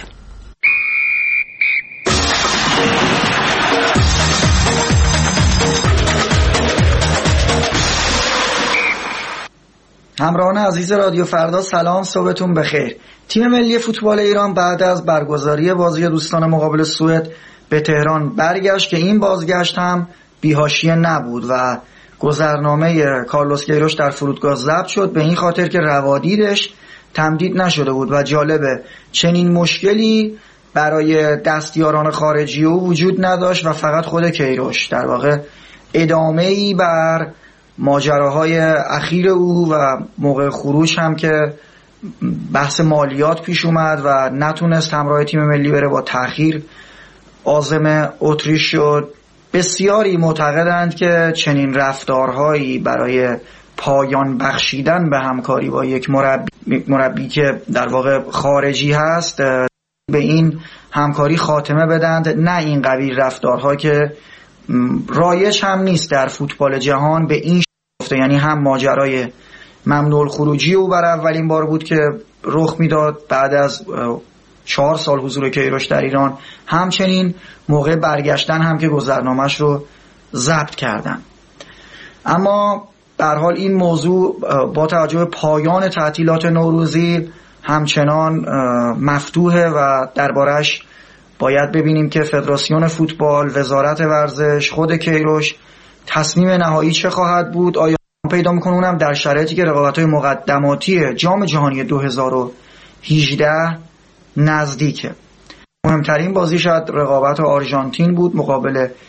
همراهان عزیز رادیو فردا، سلام، صبحتون بخیر. تیم ملی فوتبال ایران بعد از برگزاری بازی دوستانه مقابل سوئد به تهران برگشت که این بازگشت هم بی‌حاشیه نبود و گذرنامه کارلوس کیروش در فرودگاه ضبط شد، به این خاطر که روادیدش تمدید نشده بود و جالبه چنین مشکلی برای دستیاران خارجی او وجود نداشت و فقط خود کیروش در واقع ادامه‌ای بر ماجراهای اخیر او و موقع خروج هم که بحث مالیات پیش اومد و نتونست همراه تیم ملی بره، با تأخیر عازم اتریش شد. بسیاری معتقدند که چنین رفتارهایی برای پایان بخشیدن به همکاری با یک مربی, مربی که در واقع خارجی هست به این همکاری خاتمه بدند، نه این قبیل رفتارها که رایج هم نیست در فوتبال جهان به این شکل. یعنی هم ماجرای ممنوع الخروجی او بر اولین بار بود که رخ میداد بعد از چهار سال حضور کیروش در ایران، همچنین موقع برگشتن هم که گذرنامه‌اش رو ضبط کردن. اما به هر حال این موضوع با توجه به پایان تعطیلات نوروزی همچنان مفتوحه و دربارش باید ببینیم که فدراسیون فوتبال، وزارت ورزش، خود کیروش تصمیم نهایی چه خواهد بود. آیا پیدا میکنه اونم در شرایطی که رقابت‌های مقدماتی جام جهانی دو هزار و هجده نزدیکه. مهمترین بازی شاید رقابت آرژانتین بود مقابل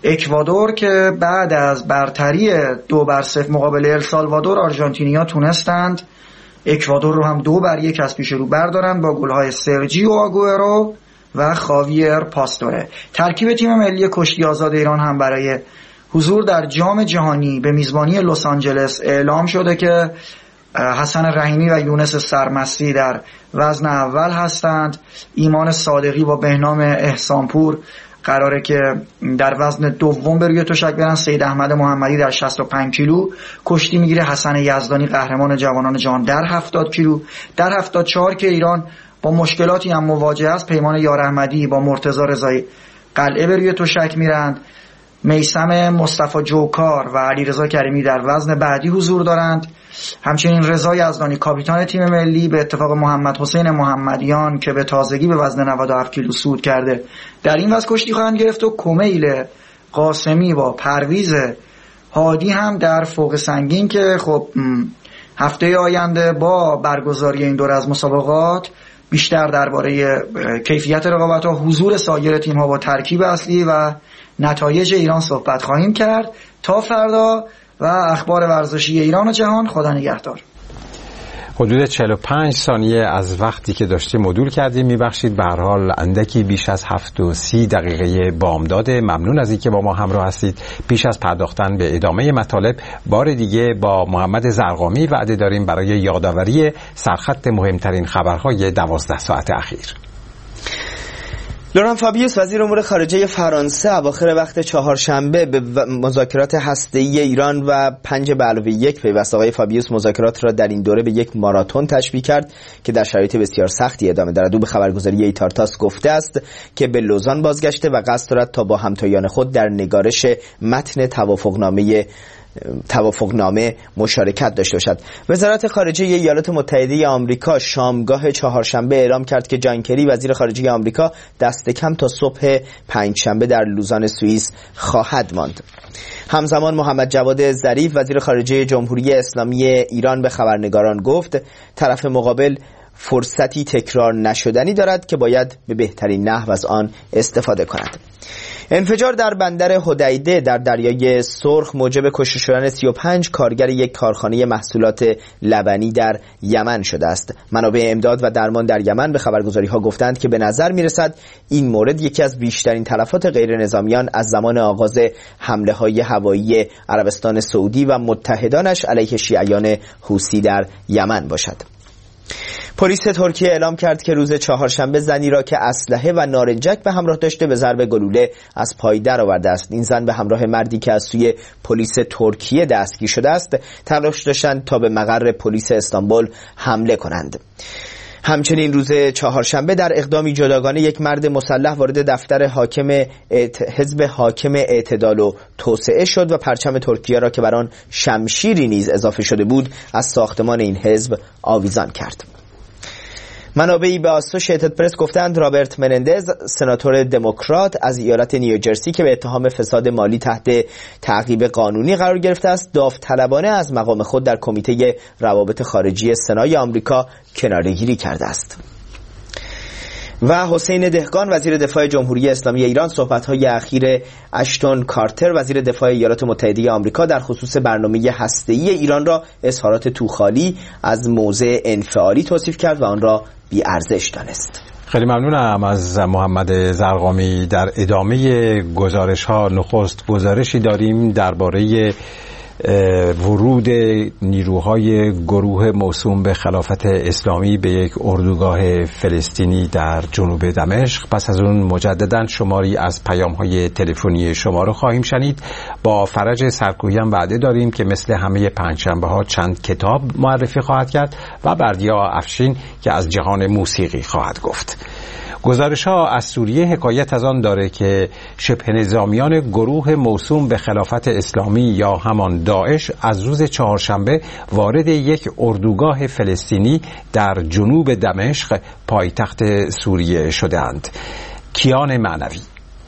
اکوادور که بعد از برتری دو بر صفر مقابل السالوادور آرژانتینیا تونستند اکوادور رو هم دو بر یک از پیش رو بردارن با گل‌های سرجیو آگوئرو و خاویر پاستوره. ترکیب تیم ملی کشتی آزاد ایران هم برای حضور در جام جهانی به میزبانی لس آنجلس اعلام شده که حسن رحیمی و یونس سرمستی در وزن اول هستند. ایمان صادقی با بهنام احسانپور قراره که در وزن دوم به روی تشک برن. سید احمد محمدی در شصت و پنج کیلو کشتی میگیره. حسن یزدانی قهرمان جوانان جهان در هفتاد کیلو. در هفتاد و چهار که ایران با مشکلاتی هم مواجه است، پیمان یار احمدی با مرتضی رضایی قلعه به روی تشک میرند. میثم مصطفی جوکار و علیرضا کریمی در وزن بعدی حضور دارند. همچنین رضا یزدانی کاپیتان تیم ملی به اتفاق محمد حسین محمدیان که به تازگی به وزن نود و هفت کیلو صعود کرده در این وزن کشتی خواهند گرفت و کمیل قاسمی با پرویز هادی هم در فوق سنگین که خب هفته آینده با برگزاری این دور از مسابقات بیشتر درباره کیفیت رقابت‌ها، حضور سایر تیم‌ها با ترکیب اصلی و نتایج ایران صحبت خواهیم کرد. تا فردا و اخبار ورزشی ایران و جهان. خدا نگهدار. حدود چهل و پنج ثانیه از وقتی که داشتیم مدول کردیم، میبخشید. به هر حال اندکی بیش از هفت و سی دقیقه بامداد. ممنون از اینکه با ما همراه هستید. پیش از پرداختن به ادامه مطالب، بار دیگه با محمد زرقامی وعده داریم برای یادآوری سرخط مهمترین خبرهای دوازده ساعت اخیر. لوران فابیوس وزیر امور خارجه فرانسه اواخر وقت چهارشنبه به مذاکرات هسته‌ای ایران و پنج به علاوه یک پیوست. آقای فابیوس مذاکرات را در این دوره به یک ماراتون تشبیه کرد که در شرایط بسیار سختی ادامه دارد. او به خبرگزاری ایتارتاس گفته است که به لوزان بازگشته و قصد دارد تا با همتایان خود در نگارش متن توافقنامه توافقنامه مشارکت داشته باشد. وزارت خارجه ایالات متحده آمریکا شامگاه چهارشنبه اعلام کرد که جان کری وزیر خارجه آمریکا دست کم تا صبح پنجشنبه در لوزان سوئیس خواهد ماند. همزمان محمد جواد ظریف وزیر خارجه جمهوری اسلامی ایران به خبرنگاران گفت طرف مقابل فرصتی تکرار نشدنی دارد که باید به بهترین نحو از آن استفاده کند. انفجار در بندر حدیده در دریای سرخ موجب کشته شدن سی و پنج کارگر یک کارخانه محصولات لبنی در یمن شده است. منابع امداد و درمان در یمن به خبرگزاری‌ها گفتند که به نظر می‌رسد این مورد یکی از بیشترین تلفات غیر نظامیان از زمان آغاز حمله‌های هوایی عربستان سعودی و متحدانش علیه شیعیان حوثی در یمن باشد. پلیس ترکیه اعلام کرد که روز چهارشنبه زنی را که اسلحه و نارنجک به همراه داشته به ضرب گلوله از پای درآورده است. این زن به همراه مردی که از سوی پلیس ترکیه دستگیر شده است تلاش داشتند تا به مقر پلیس استانبول حمله کنند. همچنین روز چهارشنبه در اقدامی جداگانه یک مرد مسلح وارد دفتر حاکم حزب حاکم اعتدال و توسعه شد و پرچم ترکیه را که بر آن شمشیری نیز اضافه شده بود از ساختمان این حزب آویزان کرد. منابعی به آسوشیتد پرس گفتند رابرت منندز سناتور دموکرات از ایالت نیوجرسی که به اتهام فساد مالی تحت تعقیب قانونی قرار گرفته است داوطلبانه از مقام خود در کمیته روابط خارجی سنای آمریکا کناره‌گیری کرده است. و حسین دهقان وزیر دفاع جمهوری اسلامی ایران صحبت‌های اخیر اشتون کارتر وزیر دفاع ایالات متحده آمریکا در خصوص برنامه هسته‌ای ایران را اظهارات توخالی از موضع انفعالی توصیف کرد و آن را بی ارزش دانست. خیلی ممنونم از محمد زرقامی. در ادامه گزارش ها نخست گزارشی داریم درباره ورود نیروهای گروه موسوم به خلافت اسلامی به یک اردوگاه فلسطینی در جنوب دمشق. پس از اون مجددا شماری از پیام‌های تلفنی شما رو خواهیم شنید. با فرج سرکویی هم وعده داریم که مثل همه پنجشنبه‌ها چند کتاب معرفی خواهد کرد و بردیا افشین که از جهان موسیقی خواهد گفت. گزارش ها از سوریه حکایت از آن داره که شبه نظامیان گروه موسوم به خلافت اسلامی یا همان داعش از روز چهارشنبه وارد یک اردوگاه فلسطینی در جنوب دمشق پایتخت سوریه شدند. کیان معنوی.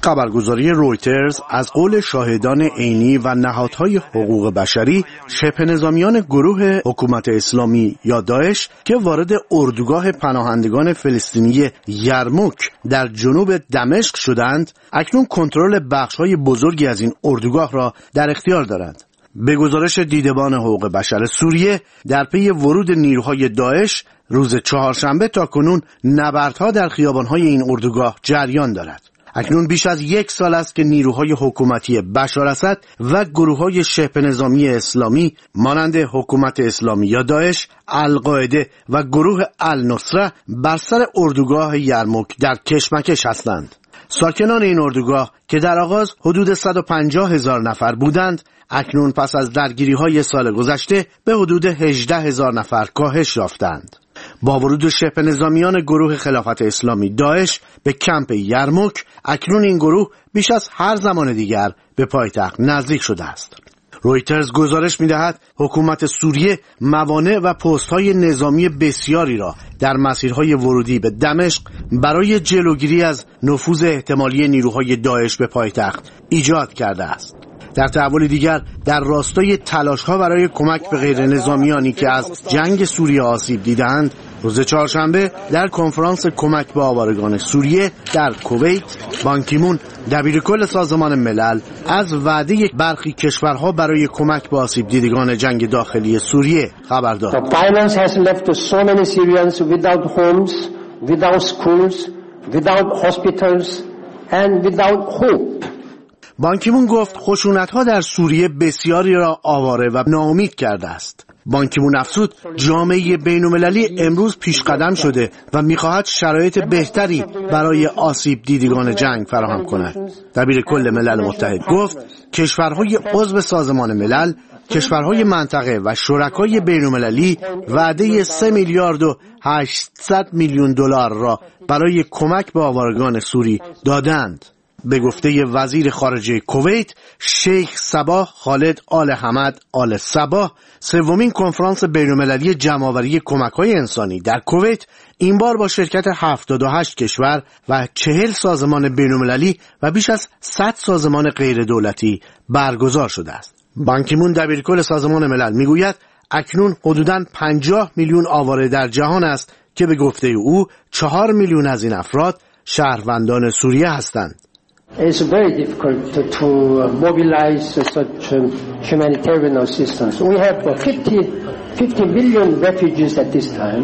خبرگزاری رویترز از قول شاهدان عینی و نهادهای حقوق بشری شبه نظامیان گروه حکومت اسلامی یا داعش که وارد اردوگاه پناهندگان فلسطینی یرموک در جنوب دمشق شدند، اکنون کنترل بخش‌های بزرگی از این اردوگاه را در اختیار دارند. به گزارش دیدبان حقوق بشر سوریه، در پی ورود نیروهای داعش روز چهارشنبه تا کنون نبردها در خیابان‌های این اردوگاه جریان دارد. اکنون بیش از یک سال است که نیروهای حکومتی بشار اسد و گروه‌های شبه نظامی اسلامی مانند حکومت اسلامی یا داعش، القاعده و گروه النصره بر سر اردوگاه یرموک در کشمکش هستند. ساکنان این اردوگاه که در آغاز حدود صد و پنجاه هزار نفر بودند، اکنون پس از درگیری‌های سال گذشته به حدود هجده هزار نفر کاهش یافتند. با ورود شبه نظامیان گروه خلافت اسلامی داعش به کمپ یرموک، اکنون این گروه بیش از هر زمان دیگر به پایتخت نزدیک شده است. رویترز گزارش می‌دهد حکومت سوریه موانع و پست‌های نظامی بسیاری را در مسیرهای ورودی به دمشق برای جلوگیری از نفوذ احتمالی نیروهای داعش به پایتخت ایجاد کرده است. در تحول دیگر، در راستای تلاش‌ها برای کمک به غیر نظامیانی که از جنگ سوریه آسیب دیدند، روز چهارشنبه در کنفرانس کمک به آوارگان سوریه در کویت، بان کی مون دبیرکل سازمان ملل از وعده برخی کشورها برای کمک به آسیب دیدگان جنگ داخلی سوریه خبر داد. The violence has left so many Syrians without homes, without schools, without hospitals and without hope. بان کی مون گفت خشونت‌ها در سوریه بسیاری را آواره و ناامید کرده است. بان کی مون افزود جامعه بین‌المللی امروز پیش قدم شده و می‌خواهد شرایط بهتری برای آسیب دیدگان جنگ فراهم کند. دبیر کل ملل متحد گفت کشورهای عضو سازمان ملل، کشورهای منطقه و شرکای بین‌المللی وعده سه میلیارد و هشتصد میلیون دلار را برای کمک به آوارگان سوری دادند. به گفته وزیر خارجه کویت شیخ صباح خالد آل حمد آل صباح، سومین کنفرانس بین‌المللی جمع‌آوری کمک‌های انسانی در کویت این بار با شرکت هفتاد و هشت کشور و چهل سازمان بین‌المللی و بیش از صد سازمان غیر دولتی برگزار شده است. بان کی مون دبیرکل سازمان ملل میگوید اکنون حدوداً پنجاه میلیون آواره در جهان است که به گفته او چهار میلیون از این افراد شهروندان سوریه هستند. It's very difficult to, to mobilize such humanitarian assistance. We have fifty, fifty million refugees at this time.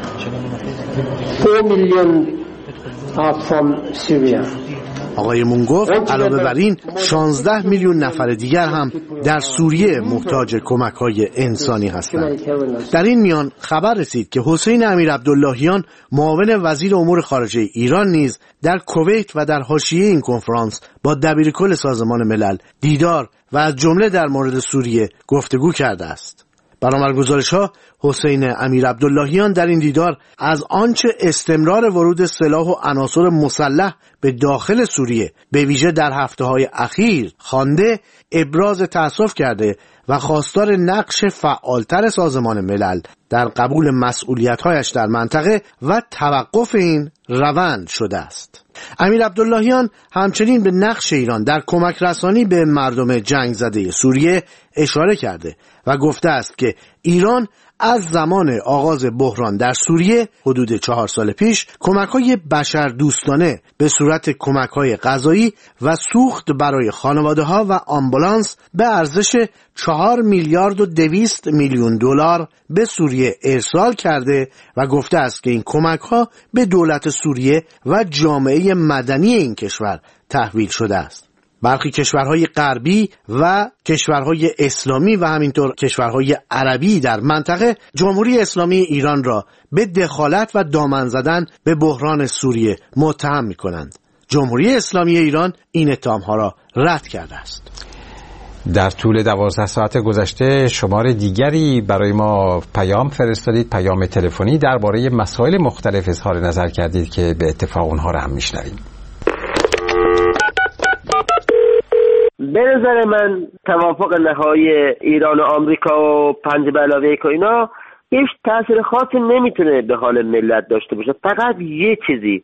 four million are from Syria. آقای مون گفت علاوه بر این شانزده میلیون نفر دیگر هم در سوریه محتاج کمک‌های انسانی هستند. در این میان خبر رسید که حسین امیر عبداللهیان معاون وزیر امور خارجه ایران نیز در کویت و در حاشیه این کنفرانس با دبیرکل سازمان ملل دیدار و از جمله در مورد سوریه گفتگو کرده است. برآمد گزارش‌ها حسین امیر عبداللهیان در این دیدار از آنچه استمرار ورود سلاح و عناصر مسلح به داخل سوریه به ویژه در هفته‌های اخیر خوانده ابراز تأسف کرده و خواستار نقش فعالتر سازمان ملل در قبول مسئولیت‌هایش در منطقه و توقف این روند شده است. امیر عبداللهیان همچنین به نقش ایران در کمک رسانی به مردم جنگ زده سوریه اشاره کرده و گفته است که ایران از زمان آغاز بحران در سوریه حدود چهار سال پیش کمک‌های بشر دوستانه به صورت کمک‌های غذایی و سوخت برای خانواده‌ها و آمبولانس به ارزش چهار میلیارد و دویست میلیون دلار به سوریه ارسال کرده و گفته است که این کمک‌ها به دولت سوریه و جامعه مدنی این کشور تحویل شده است. برخی کشورهای غربی و کشورهای اسلامی و همینطور کشورهای عربی در منطقه جمهوری اسلامی ایران را به دخالت و دامن زدن به بحران سوریه متهم می‌کنند. جمهوری اسلامی ایران این اتهام‌ها را رد کرده است. در طول دوازده ساعت گذشته شمار دیگری برای ما پیام فرستادید، پیام تلفنی درباره مسائل مختلف اظهار نظر کردید که به اتفاق اونها را هم میشنویم. به نظر من توافق نهایی ایران و آمریکا و پنج به علاوه یک و اینا هیچ تاثیر خاصی نمیتونه به حال ملت داشته باشه. فقط یه چیزی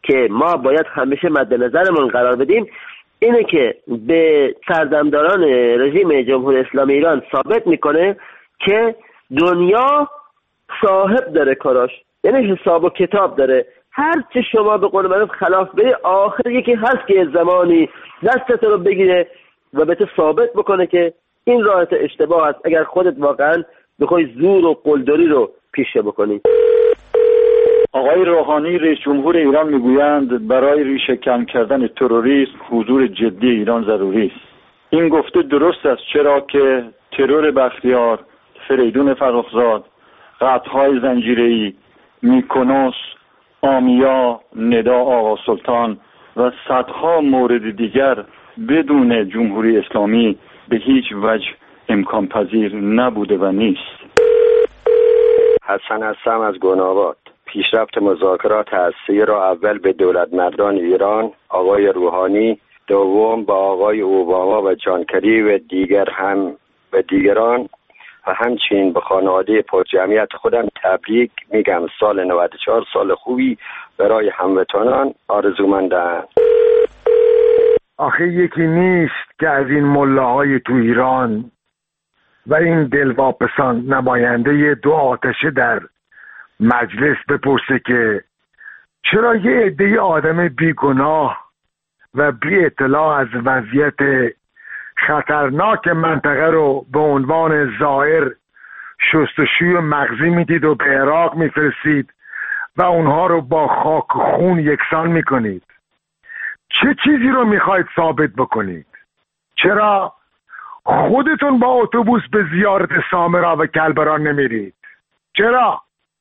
که ما باید همیشه مد نظرمون قرار بدیم اینه که به سردمداران رژیم جمهوری اسلامی ایران ثابت میکنه که دنیا صاحب داره کاراش، یعنی حساب و کتاب داره. هر چه شما به قول معروف خلاف بری، آخر یکی هست که زمانی دستت رو بگیره و به تو ثابت بکنه که این راهت اشتباه است، اگر خودت واقعا بخوای زور و قلدری رو پیشه بکنی. آقای روحانی رئیس جمهور ایران میگویند برای ریشه کم کردن تروریسم حضور جدی ایران ضروری است. این گفته درست است، چرا که ترور بختیار، فریدون فرخزاد، قطعهای زنجیره‌ای، میکنوس، آمیا، ندا آقا سلطان و صدها مورد دیگر بدون جمهوری اسلامی به هیچ وجه امکان پذیر نبوده و نیست. حسن هستم از گناباد. پیشرفت مذاکرات هسته‌ای را اول به دولت مردان ایران آقای روحانی، دوم با آقای اوباما و جان کری و دیگر هم و دیگران و همچنین به خانواده پرجمعیت خودم تبریک میگم. سال نود و چهار سال خوبی برای هموطنان آرزومندم. آخه یکی نیست که از این ملاهای تو ایران و این دلواپسان نماینده دو آتشه در مجلس بپرسه که چرا یه عده آدم بیگناه و بی اطلاع از وضعیت خطرناک منطقه رو به عنوان ظاهر شستشوی مغزی میدید و به عراق میفرستید و اونها رو با خاک و خون یکسان میکنید. چه چیزی رو میخواید ثابت بکنید؟ چرا خودتون با اتوبوس به زیارت سامرا و کلبران نمیرید؟ چرا؟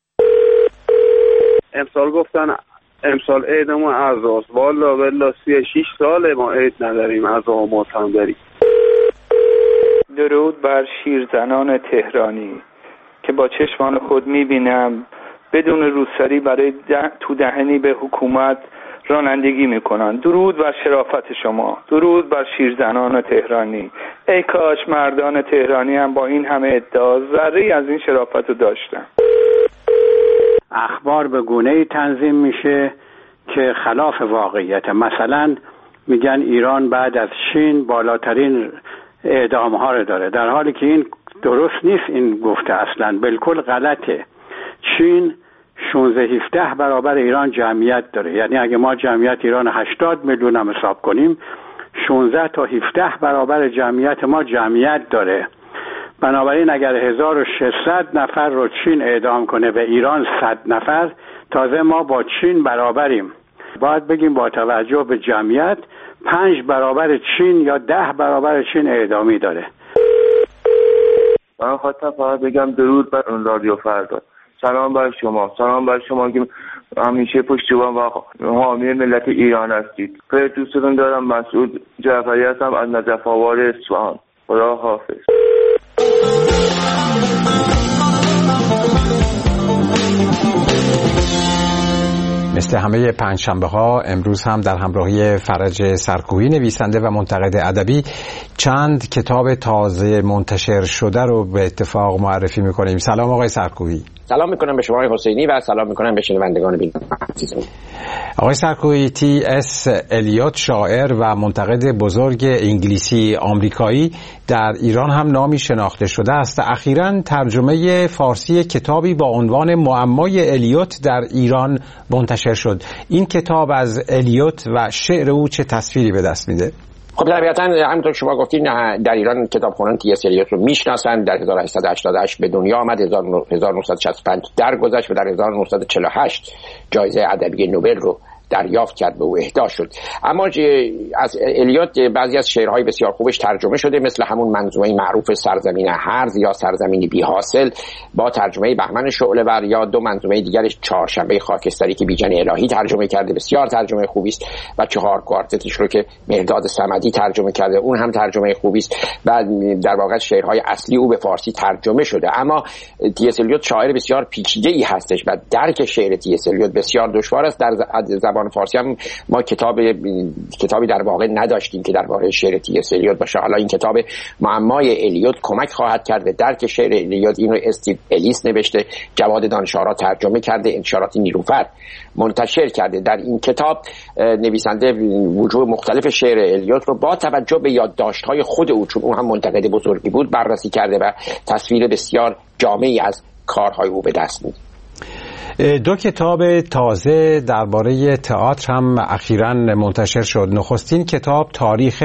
امسال گفتن امسال عیدمون عزاست، والا بلا سی و شیش ساله ما عید نداریم، عزا و ماتم داریم. درود بر شیرزنان تهرانی که با چشمان خود میبینم بدون روسری برای ده تو دهنی به حکومت رانندگی میکنن. درود بر شرافت شما، درود بر شیرزنان تهرانی. ای کاش مردان تهرانی هم با این همه ادعا ذره‌ای از این شرافت رو داشتن. اخبار به گونه‌ای تنظیم میشه که خلاف واقعیت. مثلا میگن ایران بعد از چین بالاترین اعدام ها رو داره، در حالی که این درست نیست. این گفته اصلا بالکل غلطه. چین شانزده هفده برابر ایران جمعیت داره، یعنی اگه ما جمعیت ایران هشتاد میلیون هم حساب کنیم، شانزده تا هفده برابر جمعیت ما جمعیت داره. بنابراین اگر هزار و ششصد نفر رو چین اعدام کنه و ایران صد نفر، تازه ما با چین برابریم. باید بگیم با توجه به جمعیت پنج برابر چین یا ده برابر چین اعدامی داره. من خواستم فقط بگم درود بر اون رادیو فردا. سلام بر شما، سلام بر شما که همیشه پشتیبان و حامی ملت ایران هستید. خیلی دوستتون دارم. مسعود جعفری هستم از نجف آباد اصفهان. خدا حافظ. مثل همه پنجشنبه ها امروز هم در همراهی فرج سرکویی نویسنده و منتقد ادبی چند کتاب تازه منتشر شده رو به اتفاق معرفی میکنیم. سلام آقای سرکویی. سلام میکنم به شما آقای حسینی و سلام میکنم به شنوندگان بی‌نام. آقای سرکویی، تی اس الیوت شاعر و منتقد بزرگ انگلیسی آمریکایی در ایران هم نامی شناخته شده است. اخیراً ترجمه فارسی کتابی با عنوان معمای الیوت در ایران منتشر شد. این کتاب از الیوت و شعر او چه تصویری به دست میده؟ خب طبیعتاً همونطور شما گفتین در ایران کتابخونان تی اس الیوت رو میشناسن. در هزار و هشتصد و هشتاد و هشت به دنیا آمد، هزار و نهصد و شصت و پنج درگذشت و در هزار و نهصد و چهل و هشت جایزه ادبی نوبل رو دریافت کرد، به او اهدا شد. اما از الیوت بعضی از شعرهای بسیار خوبش ترجمه شده، مثل همون منظومه معروف سرزمین هرز یا سرزمینی بی حاصل با ترجمه بهمن شعله‌ور، یا دو منظومه دیگرش چهارشنبه خاکستری که بیژن الهی ترجمه کرده، بسیار ترجمه خوبی است، و چهار کوارتتش رو که مهداد صمدی ترجمه کرده، اون هم ترجمه خوبی است، و در واقع شعرهای اصلی او به فارسی ترجمه شده. اما تی اس الیوت شاعر بسیار پیچیده‌ای هستش و درک شعر تی اس الیوت بسیار دشوار است. در زبان زبان فارسی هم ما کتاب کتابی در واقع نداشتیم که درباره شعر تی اس الیوت باشه. حالا این کتاب معمای الیوت کمک خواهد کرد به درک شعر الیوت. اینو استیو الیس نوشته، جواد دانشآرا ترجمه کرده، انتشارات نیلوفر منتشر کرده. در این کتاب نویسنده وجوه مختلف شعر الیوت رو با توجه به یادداشت‌های خود او، چون او هم منتقد بزرگی بود، بررسی کرده و تصویر بسیار جامعی از کارهای او به دست میده. دو کتاب تازه درباره تئاتر هم اخیراً منتشر شد. نخستین کتاب تاریخ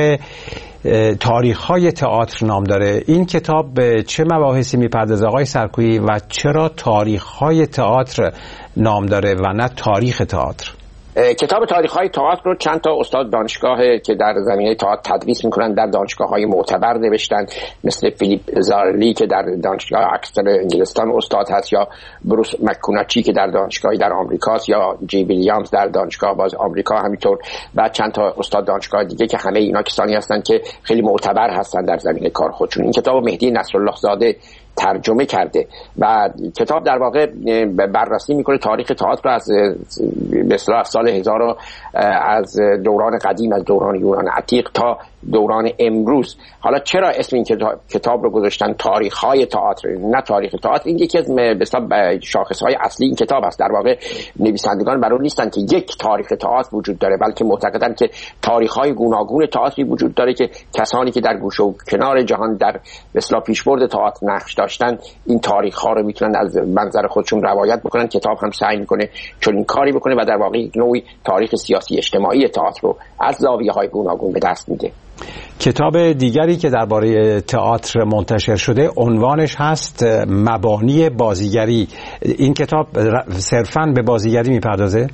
تاریخ‌های تئاتر نام داره. این کتاب به چه مباحثی میپردازه آقای سرکویی و چرا تاریخ‌های تئاتر نام داره و نه تاریخ تئاتر؟ کتاب تاریخ‌های تئاتر رو چند تا استاد دانشگاه که در زمینه تئاتر تدریس می‌کنن در دانشگاه‌های معتبر نوشتن، مثل فیلیپ زارلی که در دانشگاه اکسفورد انگلستان استاد هست، یا بروس مکوناچی که در دانشگاهی در آمریکاست، یا جی ویلیامز در دانشگاه باز آمریکا همینطور، و چند تا استاد دانشگاه دیگه که همه اینا کسانی هستن که خیلی معتبر هستن در زمینه کار خودشون. این کتاب مهدی نصرالله زاده ترجمه کرده و کتاب در واقع بررسی میکنه تاریخ تئاتر از به اصطلاح سال هزار از دوران قدیم، از دوران یونان عتیق تا دوران امروز. حالا چرا اسم این کتاب رو گذاشتن تاریخ‌های تئاتر نه تاریخ تئاتر؟ این یکی از به اصطلاح شاخص‌های اصلی این کتاب است. در واقع نویسندگان برای نیستن که یک تاریخ تئاتر وجود داره، بلکه معتقدن که تاریخ‌های گوناگون تئاتری وجود داره که کسانی که در گوشه و کنار جهان در به اصطلاح پیشبرد تئاتر نقش داشتن این تاریخ‌ها رو میتونن از منظر خودشون روایت بکنن. کتاب هم سعی میکنه چون این کاری بکنه و در واقع یک نوعی تاریخ سیاسی اجتماعی تئاتر رو از زاویه‌های گوناگون به دست میده. کتاب دیگری که درباره تئاتر منتشر شده عنوانش هست مبانی بازیگری. این کتاب صرفاً به بازیگری میپردازه؟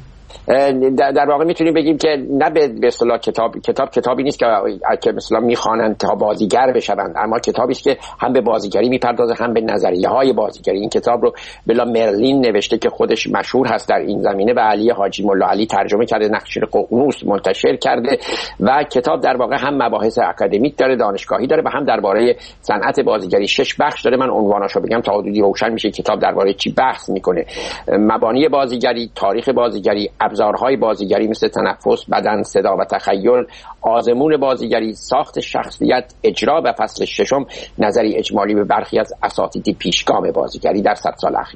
در واقع میتونیم بگیم که نه به اصطلاح کتاب کتاب کتابی نیست که که مثلا میخوانند تا بازیگر بشوند، اما کتابی است که هم به بازیگری میپردازه هم به نظریه های بازیگری. این کتاب رو بلا مرلین نوشته که خودش مشهور هست در این زمینه و علی حاجی ملا علی ترجمه کرده، نقشیر ققنوس منتشر کرده و کتاب در واقع هم مباحث اکادمیک داره، دانشگاهی داره و هم درباره صنعت بازیگری. شش بخش داره. من عنواناشو بگم تا حدودی روشن میشه کتاب درباره چی بحث میکنه. مبانی بازیگری، تاریخ بازیگری، ابزارهای بازیگری مثل تنفس، بدن، صدا و تخیل، آزمون بازیگری، ساخت شخصیت، اجرا و فصل ششم نظری اجمالی به برخی از اساتید پیشگام بازیگری در صد سال اخیر.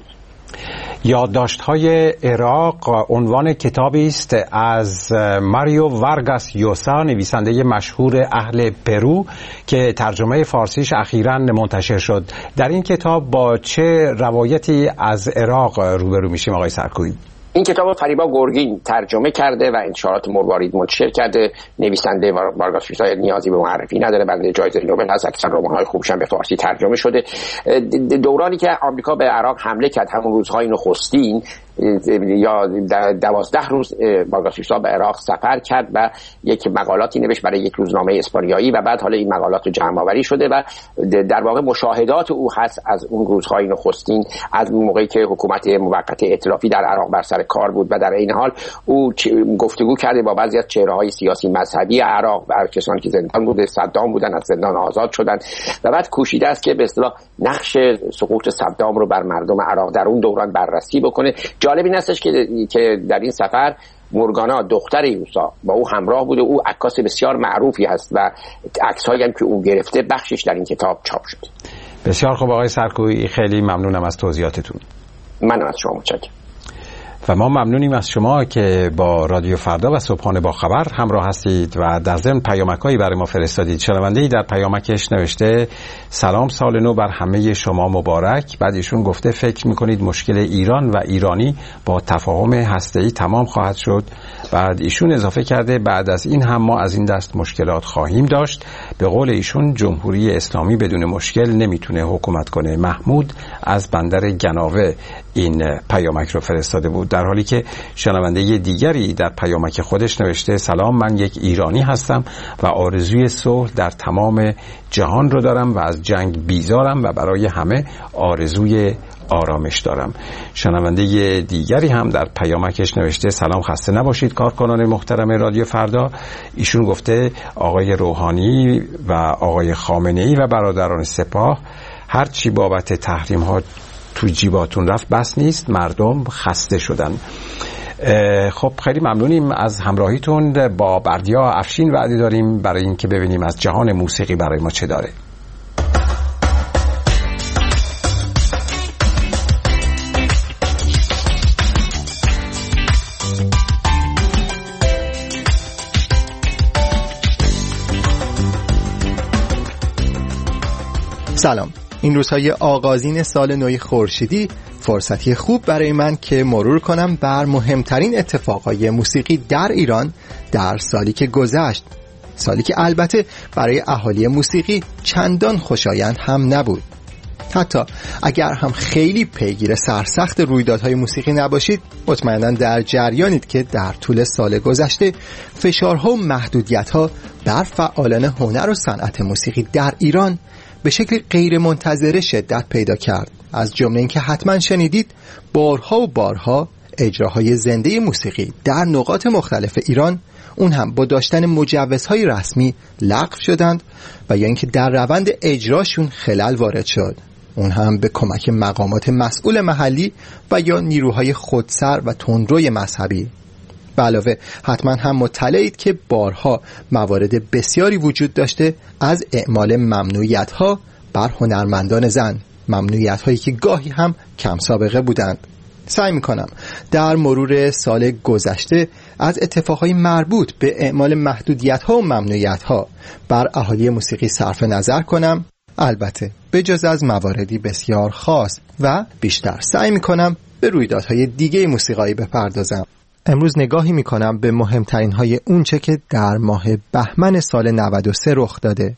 یادداشت‌های عراق عنوان کتابی است از ماریو وارگاس یوسا، نویسنده مشهور اهل پرو که ترجمه فارسیش اخیراً منتشر شد. در این کتاب با چه روایتی از عراق روبرو میشیم آقای سرکویی؟ این کتاب فریبا گرگین ترجمه کرده و انتشارات مروارید منتشر کرده. نویسنده وارگاس یوسا نیازی به معرفی نداره، برنده جایزه نوبل هست، اکثر رمان‌های خوبش هم به فارسی ترجمه شده. دورانی که آمریکا به عراق حمله کرد، همون روزهای نخستین یا دوازده روز وارگاس یوسا به عراق سفر کرد و یک مقالاتی نوشت برای یک روزنامه اسپانیایی و بعد حالا این مقالات رو جمع آوری شده و در واقع مشاهدات او هست از اون روزهای نخستین، از موقعی که حکومت موقت ائتلافی در عراق بر سر کار بود و در این حال او گفتگو کرده با بعضی از چهره‌های سیاسی مذهبی عراق و کسانی که زندان بوده، صدام بودن، از زندان آزاد شدن و بعد کوشیده است که به اصطلاح نقش سقوط صدام رو بر مردم عراق در اون دوران بررسی بکنه. جالب این هستش که که در این سفر مورگانا دختر یوسا با او همراه بوده. او عکاس بسیار معروفی هست و عکس‌هایی هم که او گرفته بخشش در این کتاب چاپ شد. بسیار خوب آقای سرکویی، خیلی ممنونم از توضیحاتتون. منم از شما متشکرم. و ما ممنونیم از شما که با رادیو فردا و صبحانه با خبر همراه هستید و در ضمن پیامک‌هایی برای ما فرستادید. شنونده‌ای در پیامکش نوشته سلام، سال نو بر همه شما مبارک. بعد ایشون گفته فکر می‌کنید مشکل ایران و ایرانی با تفاهم هسته‌ای تمام خواهد شد؟ بعد ایشون اضافه کرده بعد از این هم ما از این دست مشکلات خواهیم داشت. به قول ایشون جمهوری اسلامی بدون مشکل نمیتونه حکومت کنه. محمود از بندر گناوه این پیامک رو فرستاده بود، در حالی که شنونده دیگری در پیامک خودش نوشته سلام، من یک ایرانی هستم و آرزوی صلح در تمام جهان رو دارم و از جنگ بیزارم و برای همه آرزوی آرامش دارم. شنونده دیگری هم در پیامکش نوشته سلام، خسته نباشید کارکنان محترم رادیو فردا. ایشون گفته آقای روحانی و آقای خامنه‌ای و برادران سپاه هر چی بابت تحریم ها تو جیباتون رفت بس نیست، مردم خسته شدن. خب خیلی ممنونیم از همراهیتون. با بردیا افشین وعده داریم برای اینکه ببینیم از جهان موسیقی برای ما چه داره. سلام. این روزهای آغازین سال نو خورشیدی فرصتی خوب برای من که مرور کنم بر مهمترین اتفاقای موسیقی در ایران در سالی که گذشت. سالی که البته برای اهالی موسیقی چندان خوشایند هم نبود. حتی اگر هم خیلی پیگیر سرسخت رویدادهای موسیقی نباشید، مطمئناً در جریانید که در طول سال گذشته فشارها و محدودیت‌ها بر فعالان هنر و صنعت موسیقی در ایران به شکل غیر منتظره شدت پیدا کرد. از جمله اینکه حتما شنیدید بارها و بارها اجراهای زنده موسیقی در نقاط مختلف ایران، اون هم با داشتن مجوزهای رسمی، لغو شدند و یا اینکه در روند اجراشون خلل وارد شد، اون هم به کمک مقامات مسئول محلی و یا نیروهای خودسر و تندروی مذهبی. به علاوه حتما هم مطلعید که بارها موارد بسیاری وجود داشته از اعمال ممنوعیت‌ها بر هنرمندان زن، ممنوعیت‌هایی که گاهی هم کم سابقه بودند. سعی می‌کنم در مرور سال گذشته از اتفاقهای مربوط به اعمال محدودیت‌ها و ممنوعیت‌ها بر اهالی موسیقی صرف نظر کنم، البته به جز از مواردی بسیار خاص، و بیشتر سعی می‌کنم به رویدادهای دیگه موسیقایی بپردازم. امروز نگاهی میکنم به مهمترین های اونچه که در ماه بهمن سال نود و سه رخ داده.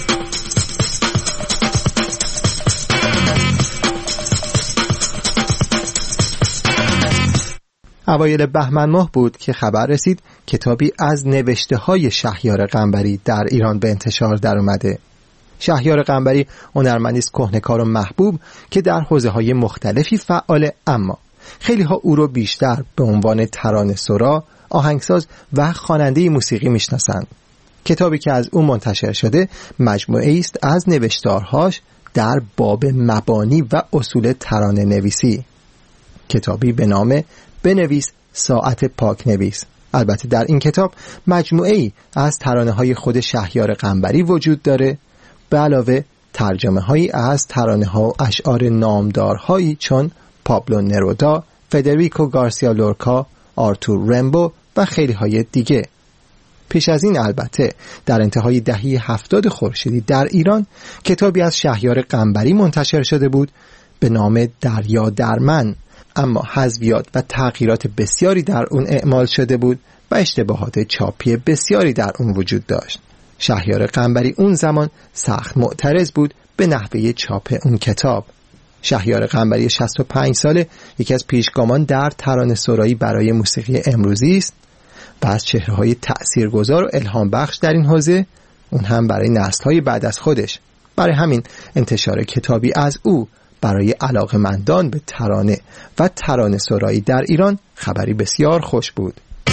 اوایل بهمن ماه بود که خبر رسید کتابی از نوشته های شهریار قنبری در ایران به انتشار در اومده. شهریار قنبری هنرمندی است کهنه‌کار و محبوب که در حوزه‌های مختلفی فعال، اما خیلی ها او رو بیشتر به عنوان ترانه‌سرا، آهنگساز و خواننده موسیقی میشناسند. کتابی که از او منتشر شده مجموعه است از نوشتارهاش در باب مبانی و اصول ترانه نویسی. کتابی به نام بنویس ساعت پاک نویس. البته در این کتاب مجموعه ای از ترانه های خود شهریار قنبری وجود داره، به علاوه ترجمه هایی از ترانه ها و اشعار نامدارهایی چون پابلو نرودا، فدریکو گارسیا لورکا، آرتور رمبو و خیلی های دیگه. پیش از این البته در انتهای دهه هفتاد خورشیدی در ایران کتابی از شهریار قنبری منتشر شده بود به نام دریا در من، اما حذفیات و تغییرات بسیاری در اون اعمال شده بود و اشتباهات چاپی بسیاری در اون وجود داشت. شهریار قنبری اون زمان سخت معترض بود به نحوه چاپ اون کتاب. شهریار قنبری شصت و پنج ساله، یکی از پیشگامان در ترانه‌سرایی برای موسیقی امروزی است و از چهره‌های تأثیرگذار و الهام بخش در این حوزه، اون هم برای نسل‌های بعد از خودش. برای همین انتشار کتابی از او برای علاقه‌مندان به ترانه و ترانه‌سرایی در ایران خبری بسیار خوش بود.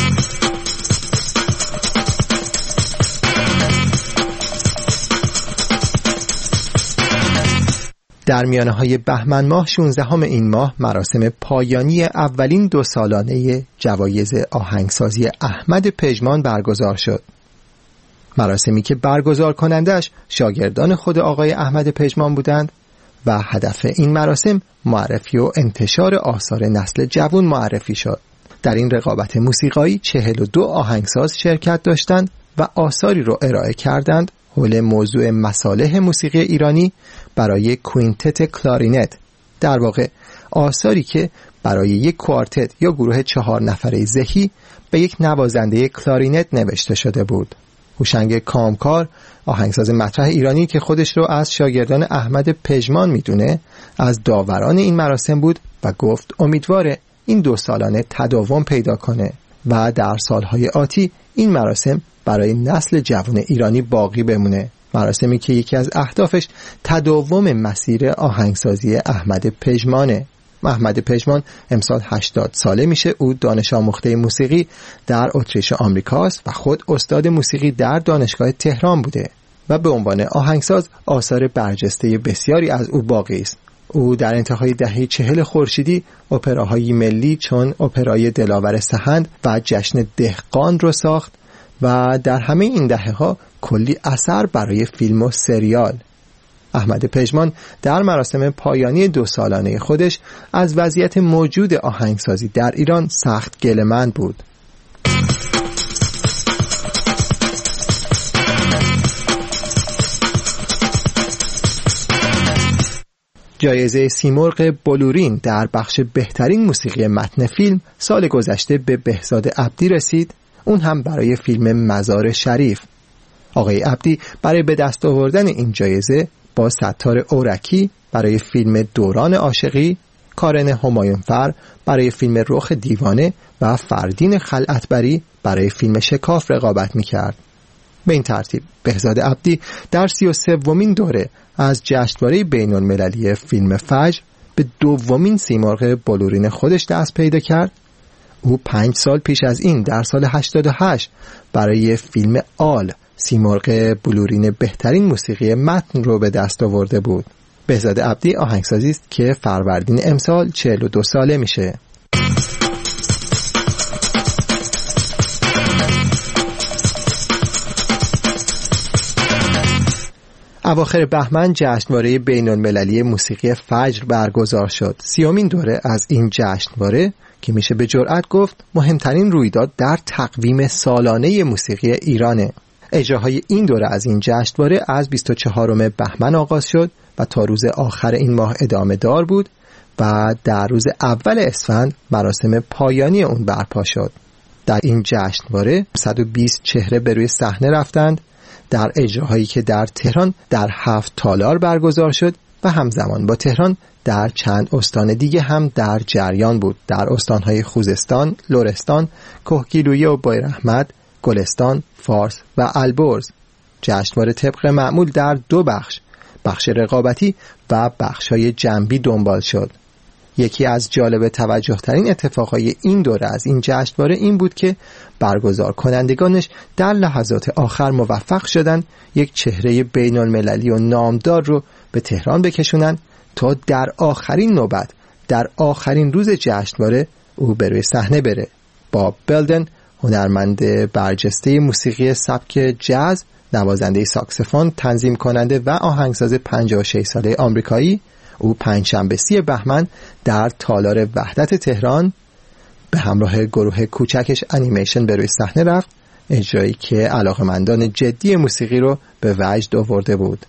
در میانه های بهمن ماه شانزدهم این ماه مراسم پایانی اولین دو سالانه جوایز آهنگسازی احمد پژمان برگزار شد. مراسمی که برگزار کنندش شاگردان خود آقای احمد پژمان بودند و هدف این مراسم معرفی و انتشار آثار نسل جوان معرفی شد. در این رقابت موسیقایی چهل و دو آهنگساز شرکت داشتند و آثاری رو ارائه کردند حول موضوع مصالح موسیقی ایرانی برای کوینتت کلارینت، در واقع آثاری که برای یک کوارتت یا گروه چهار نفره زهی به یک نوازنده کلارینت نوشته شده بود. هوشنگ کامکار، آهنگساز مطرح ایرانی که خودش رو از شاگردان احمد پژمان میدونه، از داوران این مراسم بود و گفت امیدواره این دو سالانه تداوم پیدا کنه و در سالهای آتی این مراسم برای نسل جوان ایرانی باقی بمونه. مراسمی که یکی از اهدافش تداوم مسیر آهنگسازی احمد پژمانه. احمد پژمان امسال هشتاد ساله میشه. او دانش آموخته موسیقی در اتریش آمریکاست و خود استاد موسیقی در دانشگاه تهران بوده و به عنوان آهنگساز آثار برجسته بسیاری از او باقی است. او در انتهای دهه چهل خورشیدی اپراهای ملی چون اپرای دلاور سهند و جشن دهقان رو ساخت و در همه این دهه‌ها کلی اثر برای فیلم و سریال. احمد پژمان در مراسم پایانی دو سالانه خودش از وضعیت موجود آهنگسازی در ایران سخت گله‌مند بود. جایزه سیمرغ بلورین در بخش بهترین موسیقی متن فیلم سال گذشته به بهزاد عبدی رسید، اون هم برای فیلم مزار شریف. آقای عبدی برای به دست آوردن این جایزه با ستار اورکی برای فیلم دوران عاشقی، کارن همایونفر برای فیلم رخ دیوانه و فردین خلعتبری برای فیلم شکاف رقابت می‌کرد. به این ترتیب بهزاد عبدی در سی و سومین دوره از جشنواره بین المللی فیلم فجر به دومین سیمرغ بلورین خودش دست پیدا کرد. او پنج سال پیش از این در سال هشتاد و هشت برای فیلم آل سیمرغ بلورین بهترین موسیقی متن رو به دست آورده بود. بهزاد عبدی آهنگسازی است که فروردین امسال چهل و دو ساله میشه. اواخر بهمن جشنواره بین المللی موسیقی فجر برگزار شد. سیومین دوره از این جشنواره که میشه به جرئت گفت مهمترین رویداد در تقویم سالانه موسیقی ایرانه. اجراهای این دوره از این جشنواره از بیست و چهارم بهمن آغاز شد و تا روز آخر این ماه ادامه دار بود و در روز اول اسفند مراسم پایانی اون برپا شد. در این جشنواره صد و بیست چهره به روی صحنه رفتند در اجراهایی که در تهران در هفت تالار برگزار شد و همزمان با تهران در چند استان دیگه هم در جریان بود. در استانهای خوزستان، لرستان، کهگیلویه و بایراحمد، گلستان، فارس و البرز. جشنواره طبق معمول در دو بخش، بخش رقابتی و بخش‌های جنبی دنبال شد. یکی از جالب توجه ترین اتفاقهای این دوره از این جشنواره این بود که برگزار کنندگانش در لحظات آخر موفق شدند یک چهره بین المللی و نامدار رو به تهران بکشونن تا در آخرین نوبت، در آخرین روز جشنواره او به روی صحنه بره. باب بلدن، هنرمند برجسته موسیقی سبک جاز، نوازنده ساکسفون، تنظیم کننده و آهنگساز پنجاه و شش ساله آمریکایی، او پنجشنبه سی بهمن در تالار وحدت تهران به همراه گروه کوچکش انیمیشن به روی صحنه رفت، اجرایی که علاقمندان جدی موسیقی رو به وجد آورده بود.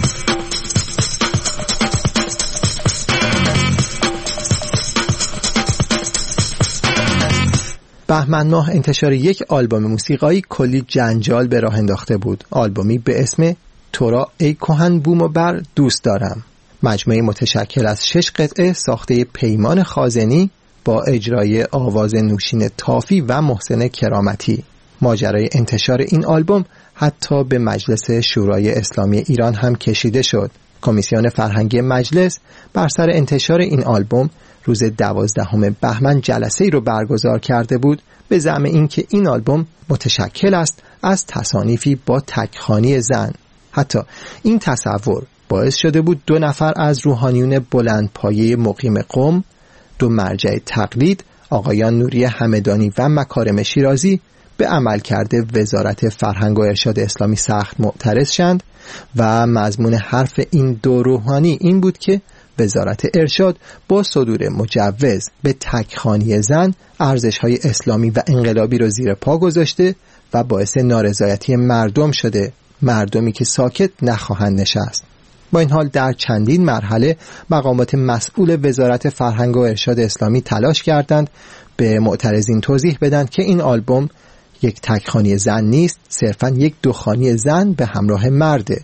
بهمن ماه انتشار یک آلبوم موسیقایی کلی جنجال به راه انداخته بود. آلبومی به اسم تو را ای کهن بوم و بر دوست دارم، مجموعه متشکل از شش قطعه ساخته پیمان خازنی با اجرای آواز نوشین تافی و محسن کرامتی. ماجرای انتشار این آلبوم حتی به مجلس شورای اسلامی ایران هم کشیده شد. کمیسیون فرهنگی مجلس بر سر انتشار این آلبوم روز دوازدهم بهمن جلسه‌ای رو برگزار کرده بود به زعم اینکه این آلبوم متشکل است از تصانیفی با تکخوانی زن. حتی این تصور باعث شده بود دو نفر از روحانیون بلندپایه مقیم قم، دو مرجع تقلید، آقایان نوری همدانی و مکارم شیرازی، به عملکرد وزارت فرهنگ و ارشاد اسلامی سخت معترض شدند و مضمون حرف این دو روحانی این بود که وزارت ارشاد با صدور مجوز به تکخوانی زن ارزش‌های اسلامی و انقلابی را زیر پا گذاشته و باعث نارضایتی مردم شده، مردمی که ساکت نخواهند نشست. با این حال در چندین مرحله مقامات مسئول وزارت فرهنگ و ارشاد اسلامی تلاش کردند به معترضین توضیح بدن که این آلبوم یک تکخوانی زن نیست، صرفاً یک دوخوانی زن به همراه مرده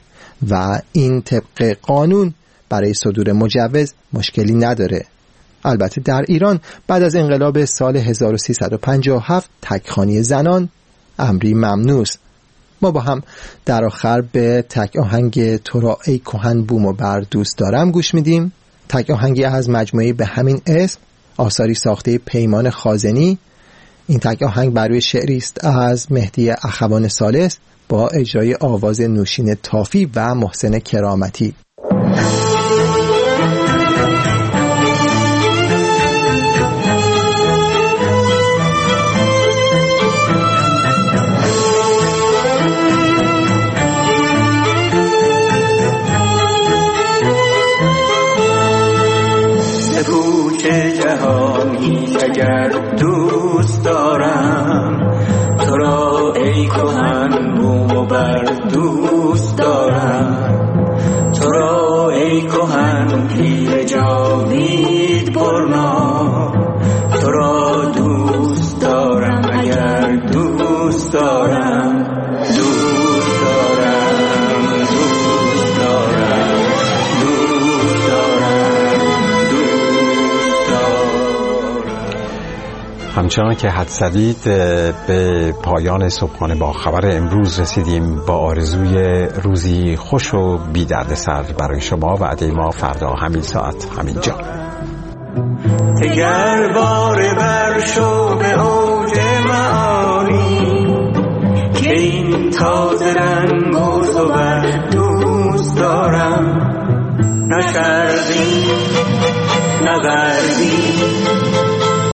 و این طبق قانون برای صدور مجوز مشکلی نداره. البته در ایران بعد از انقلاب سال هزار و سیصد و پنجاه و هفت تکخوانی زنان امری ممنوع است. ما با هم در آخر به تک آهنگ تو را ای کهن بوم و بر دوست دارم گوش میدیم. تک آهنگی از مجموعه به همین اسم، آثاری ساخته پیمان خازنی. این تک آهنگ بر روی شعری است از مهدی اخوان ثالث با اجرای آواز نوشین تافی و محسن کرامتی. اگر دوست دارم تو را ای کهن بوم و بر دوست دارم تو را ای کهن پیر جاوید برنا تو را دوست دارم اگر دوست دارم دوست دارم دوست دارم دوست دارم دوست دارم. همچنان که حد زدید به پایان صبحانه با خبر امروز رسیدیم. با آرزوی روزی خوش و بی دردسر برای شما. وعده ما فردا همین ساعت همین جا. دگر بار بر شو به اوج معانی که این تازه رنگ